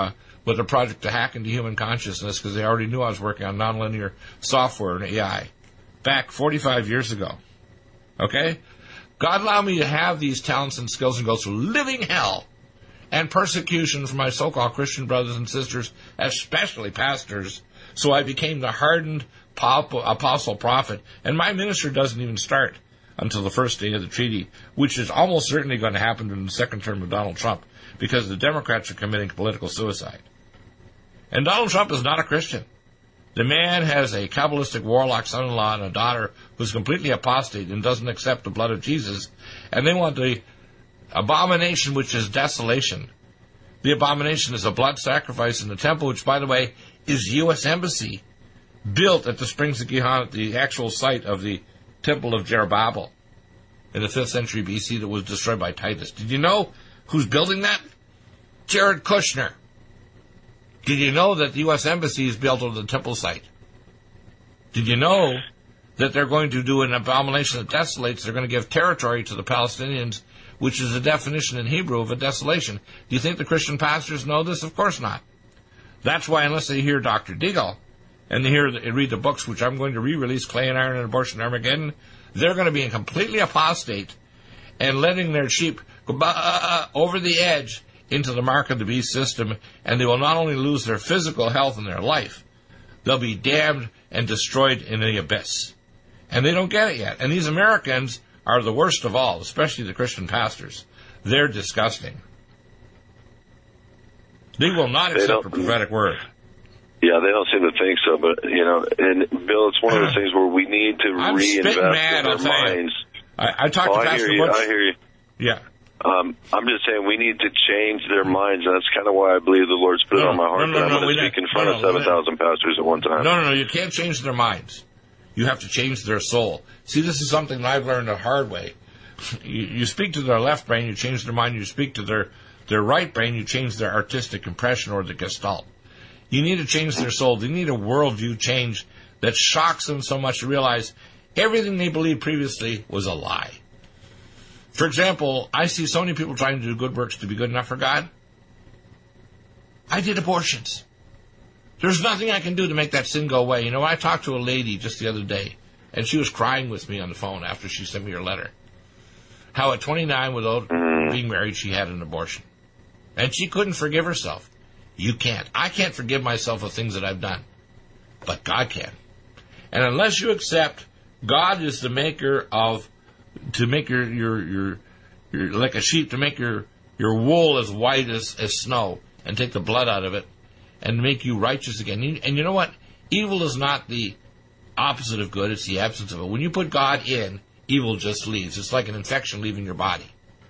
with a project to hack into human consciousness because they already knew I was working on nonlinear software and A I back forty-five years ago. Okay? God allowed me to have these talents and skills and go through living hell and persecution from my so-called Christian brothers and sisters, especially pastors, so I became the hardened apostle prophet. And my ministry doesn't even start until the first day of the treaty, which is almost certainly going to happen in the second term of Donald Trump, because the Democrats are committing political suicide. And Donald Trump is not a Christian. The man has a Kabbalistic warlock son-in-law and a daughter who's completely apostate and doesn't accept the blood of Jesus, and they want the abomination, which is desolation. The abomination is a blood sacrifice in the temple, which, by the way, is U S Embassy, built at the Springs of Gihon, the actual site of the Temple of Zerubbabel in the fifth century B C that was destroyed by Titus. Did you know who's building that? Jared Kushner. Did you know that the U S Embassy is built on the temple site? Did you know that they're going to do an abomination that desolates? They're going to give territory to the Palestinians, which is a definition in Hebrew of a desolation. Do you think the Christian pastors know this? Of course not. That's why, unless they hear Doctor Deagle and they hear and read the books, which I'm going to re-release, Clay and Iron and Abortion Armageddon, they're going to be completely apostate and letting their sheep go over the edge into the mark of the beast system, and they will not only lose their physical health and their life, they'll be damned and destroyed in the abyss. And they don't get it yet. And these Americans are the worst of all, especially the Christian pastors. They're disgusting. They will not accept a prophetic word. Yeah, they don't seem to think so, but, you know, and Bill, it's one of those things where we need to I'm reinvest mad, in our minds. I, I talked oh, to I Pastor hear you, Butch. I hear you. Yeah. Um, I'm just saying we need to change their minds, and that's kind of why I believe the Lord's put no, it on my heart no, no, that I'm no, going to speak in front no, of no, seven thousand pastors at one time. No, no, no, you can't change their minds. You have to change their soul. See, this is something that I've learned the hard way. You, you speak to their left brain, you change their mind. You speak to their, their right brain, you change their artistic impression or the gestalt. You need to change their soul. They need a worldview change that shocks them so much to realize everything they believed previously was a lie. For example, I see so many people trying to do good works to be good enough for God. I did abortions. There's nothing I can do to make that sin go away. You know, I talked to a lady just the other day, and she was crying with me on the phone after she sent me her letter. How at twenty-nine, without being married, she had an abortion. And she couldn't forgive herself. You can't. I can't forgive myself of things that I've done. But God can. And unless you accept God is the maker of, to make your, your, your, your like a sheep, to make your, your wool as white as, as snow, and take the blood out of it, and make you righteous again. And you know what? Evil is not the opposite of good, it's the absence of it. When you put God in, evil just leaves. It's like an infection leaving your body.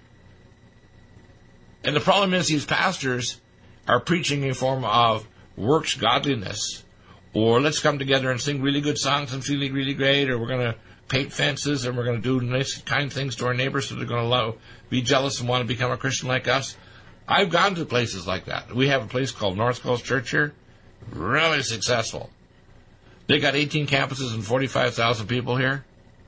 And the problem is these pastors are preaching a form of works godliness, or let's come together and sing really good songs and feel really great, or we're going to paint fences and we're going to do nice, kind things to our neighbors so they're going to love, be jealous and want to become a Christian like us. I've gone to places like that. We have a place called North Coast Church here, really successful. They got eighteen campuses and forty-five thousand people here.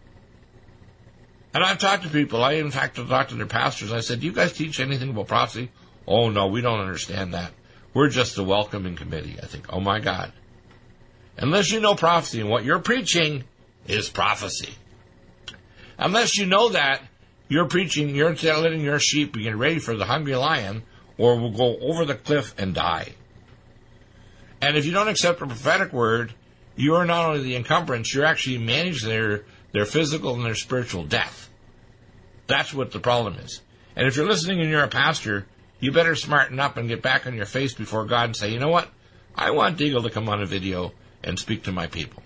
And I've talked to people. I, in fact, have talked to their pastors. I said, do you guys teach anything about prophecy? Oh, no, we don't understand that. We're just the welcoming committee. I think, oh, my God. Unless you know prophecy, and what you're preaching is prophecy. Unless you know that, you're preaching, you're letting your sheep be ready for the hungry lion, or will go over the cliff and die. And if you don't accept a prophetic word, you are not only the encumbrance, you're actually managing their, their physical and their spiritual death. That's what the problem is. And if you're listening and you're a pastor, you better smarten up and get back on your face before God and say, you know what? I want Deagle to come on a video and speak to my people.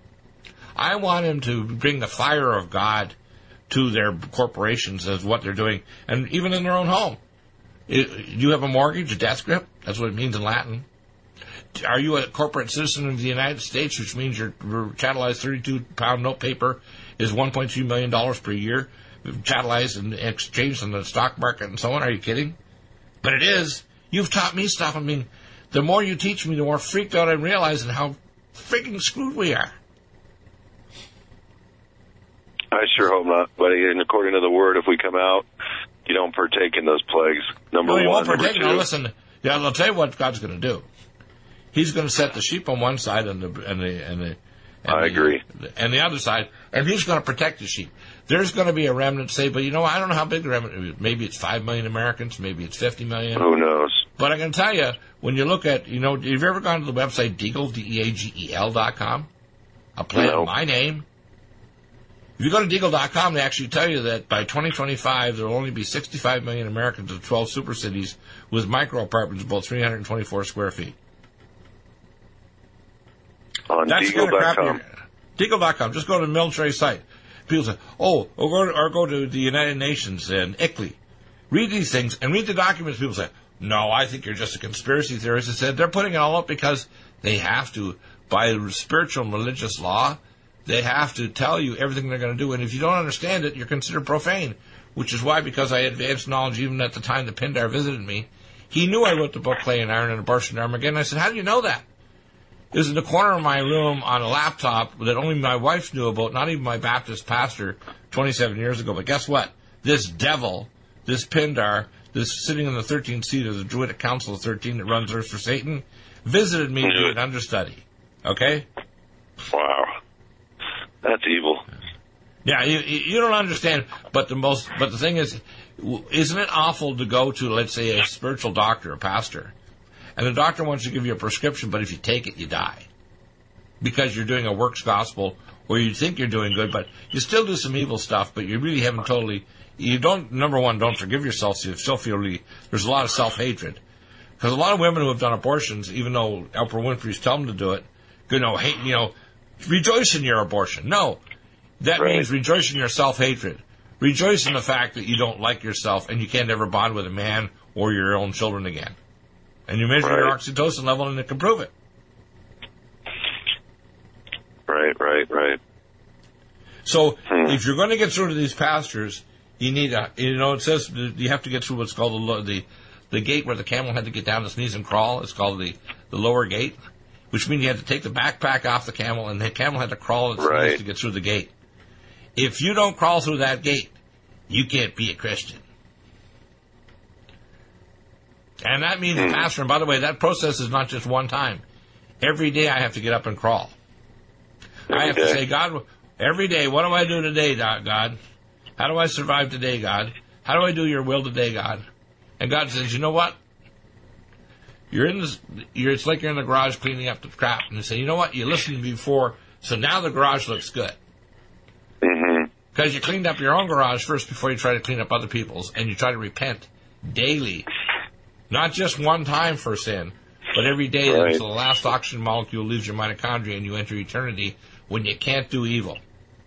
I want him to bring the fire of God to their corporations as what they're doing, and even in their own home. It, you have a mortgage, a death grip? That's what it means in Latin. Are you a corporate citizen of the United States, which means your chattelized thirty-two pound note paper is one point two million dollars per year, chattelized and exchanged in the stock market and so on? Are you kidding? But it is. You've taught me stuff. I mean, the more you teach me, the more freaked out I'm realizing how freaking screwed we are. I sure hope not. But again, according to the word, if we come out, you don't partake in those plagues. Number no, you one. won't partake. Number two. Now, listen, Yeah, I'll tell you what God's going to do. He's going to set the sheep on one side and the and the and the. And I the, agree. And the other side, and he's going to protect the sheep. There's going to be a remnant say, but you know, I don't know how big the remnant is. Maybe it's five million Americans, maybe it's fifty million. Who knows? But I can tell you, when you look at, you know, have you ever gone to the website Deagle, D E A G E L dot com? A plan No. of my name. If you go to Deagle dot com, they actually tell you that by twenty twenty-five, there will only be sixty-five million Americans in twelve super cities with micro apartments about three hundred twenty-four square feet. On That's Deagle dot com. Deagle dot com. Just go to the military site. People say, oh, or go, to, or go to the United Nations and I C L I. Read these things and read the documents. People say, no, I think you're just a conspiracy theorist. I said, they're putting it all up because they have to. By spiritual and religious law, they have to tell you everything they're going to do. And if you don't understand it, you're considered profane, which is why, because I had advanced knowledge even at the time the Pindar visited me, he knew I wrote the book Clay and Iron and Abortion and Armageddon. I said, how do you know that? It was in the corner of my room on a laptop that only my wife knew about, not even my Baptist pastor twenty-seven years ago. But guess what? This devil, this Pindar, this sitting in the thirteenth seat of the Druidic Council of thirteen that runs Earth for Satan, visited me to do an understudy. Okay? Wow. That's evil. Yeah, you, you don't understand, but the most, but the thing is, isn't it awful to go to, let's say, a spiritual doctor, a pastor, and the doctor wants to give you a prescription, but if you take it, you die. Because you're doing a works gospel, or you think you're doing good, but you still do some evil stuff, but you really haven't totally, you don't, number one, don't forgive yourself, so you still feel really, there's a lot of self-hatred. Because a lot of women who have done abortions, even though Oprah Winfrey's telling them to do it, you know, hate, you know, rejoice in your abortion. No. That Right. means rejoice in your self-hatred. Rejoice in the fact that you don't like yourself and you can't ever bond with a man or your own children again. And you measure your Right. oxytocin level and it can prove it. Right, right, right. So Hmm. if you're going to get through to these pastors, you need a, you know, it says you have to get through what's called the, lo- the, the gate where the camel had to get down his knees and crawl. It's called the, the lower gate, which means you had to take the backpack off the camel and the camel had to crawl its Right. knees to get through the gate. If you don't crawl through that gate, you can't be a Christian. And that means, Hmm. pastor, and by the way, that process is not just one time. Every day I have to get up and crawl. I Every have to day. say, God, every day, what do I do today, God? How do I survive today, God? How do I do your will today, God? And God says, you know what? You're in this, you're, it's like you're in the garage cleaning up the crap. And you say, you know what? You listened to me before, so now the garage looks good. Mm-hmm. Because you cleaned up your own garage first before you try to clean up other people's, and you try to repent daily. Not just one time for sin, but every day Right. until the last oxygen molecule leaves your mitochondria and you enter eternity when you can't do evil.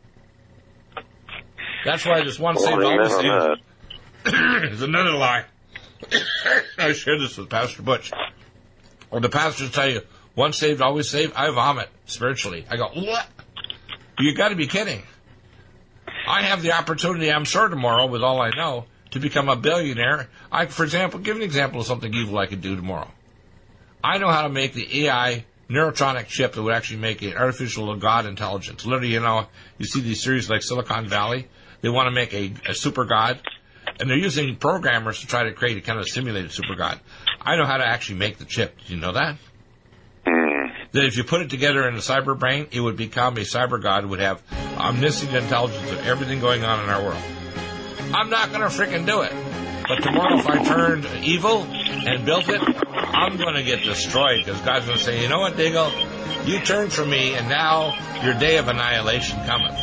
That's why this one Well, saved, amen always on saved that. is another lie. I shared this with Pastor Butch. Well, the pastors tell you, once saved, always saved. I vomit spiritually. I go, what? You got to be kidding. I have the opportunity, I'm sure tomorrow, with all I know, to become a billionaire. I, for example, give an example of something evil I could do tomorrow. I know how to make the A I neurotronic chip that would actually make an artificial God intelligence. Literally, you know, you see these series like Silicon Valley. They want to make a, a super God, and they're using programmers to try to create a kind of simulated super God. I know how to actually make the chip. Did you know that? Mm. That if you put it together in a cyber brain, it would become a cyber God, would have omniscient intelligence of everything going on in our world. I'm not going to freaking do it. But tomorrow, if I turned evil and built it, I'm going to get destroyed, because God's going to say, you know what, Diggle? You turned from me, and now your day of annihilation cometh.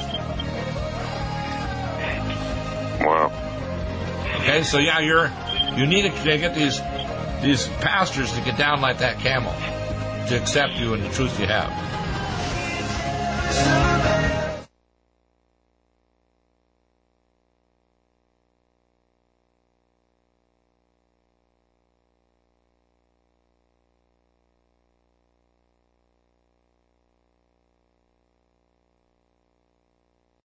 Wow. Okay, so yeah, you're you need to get these these pastors to get down like that camel to accept you and the truth you have.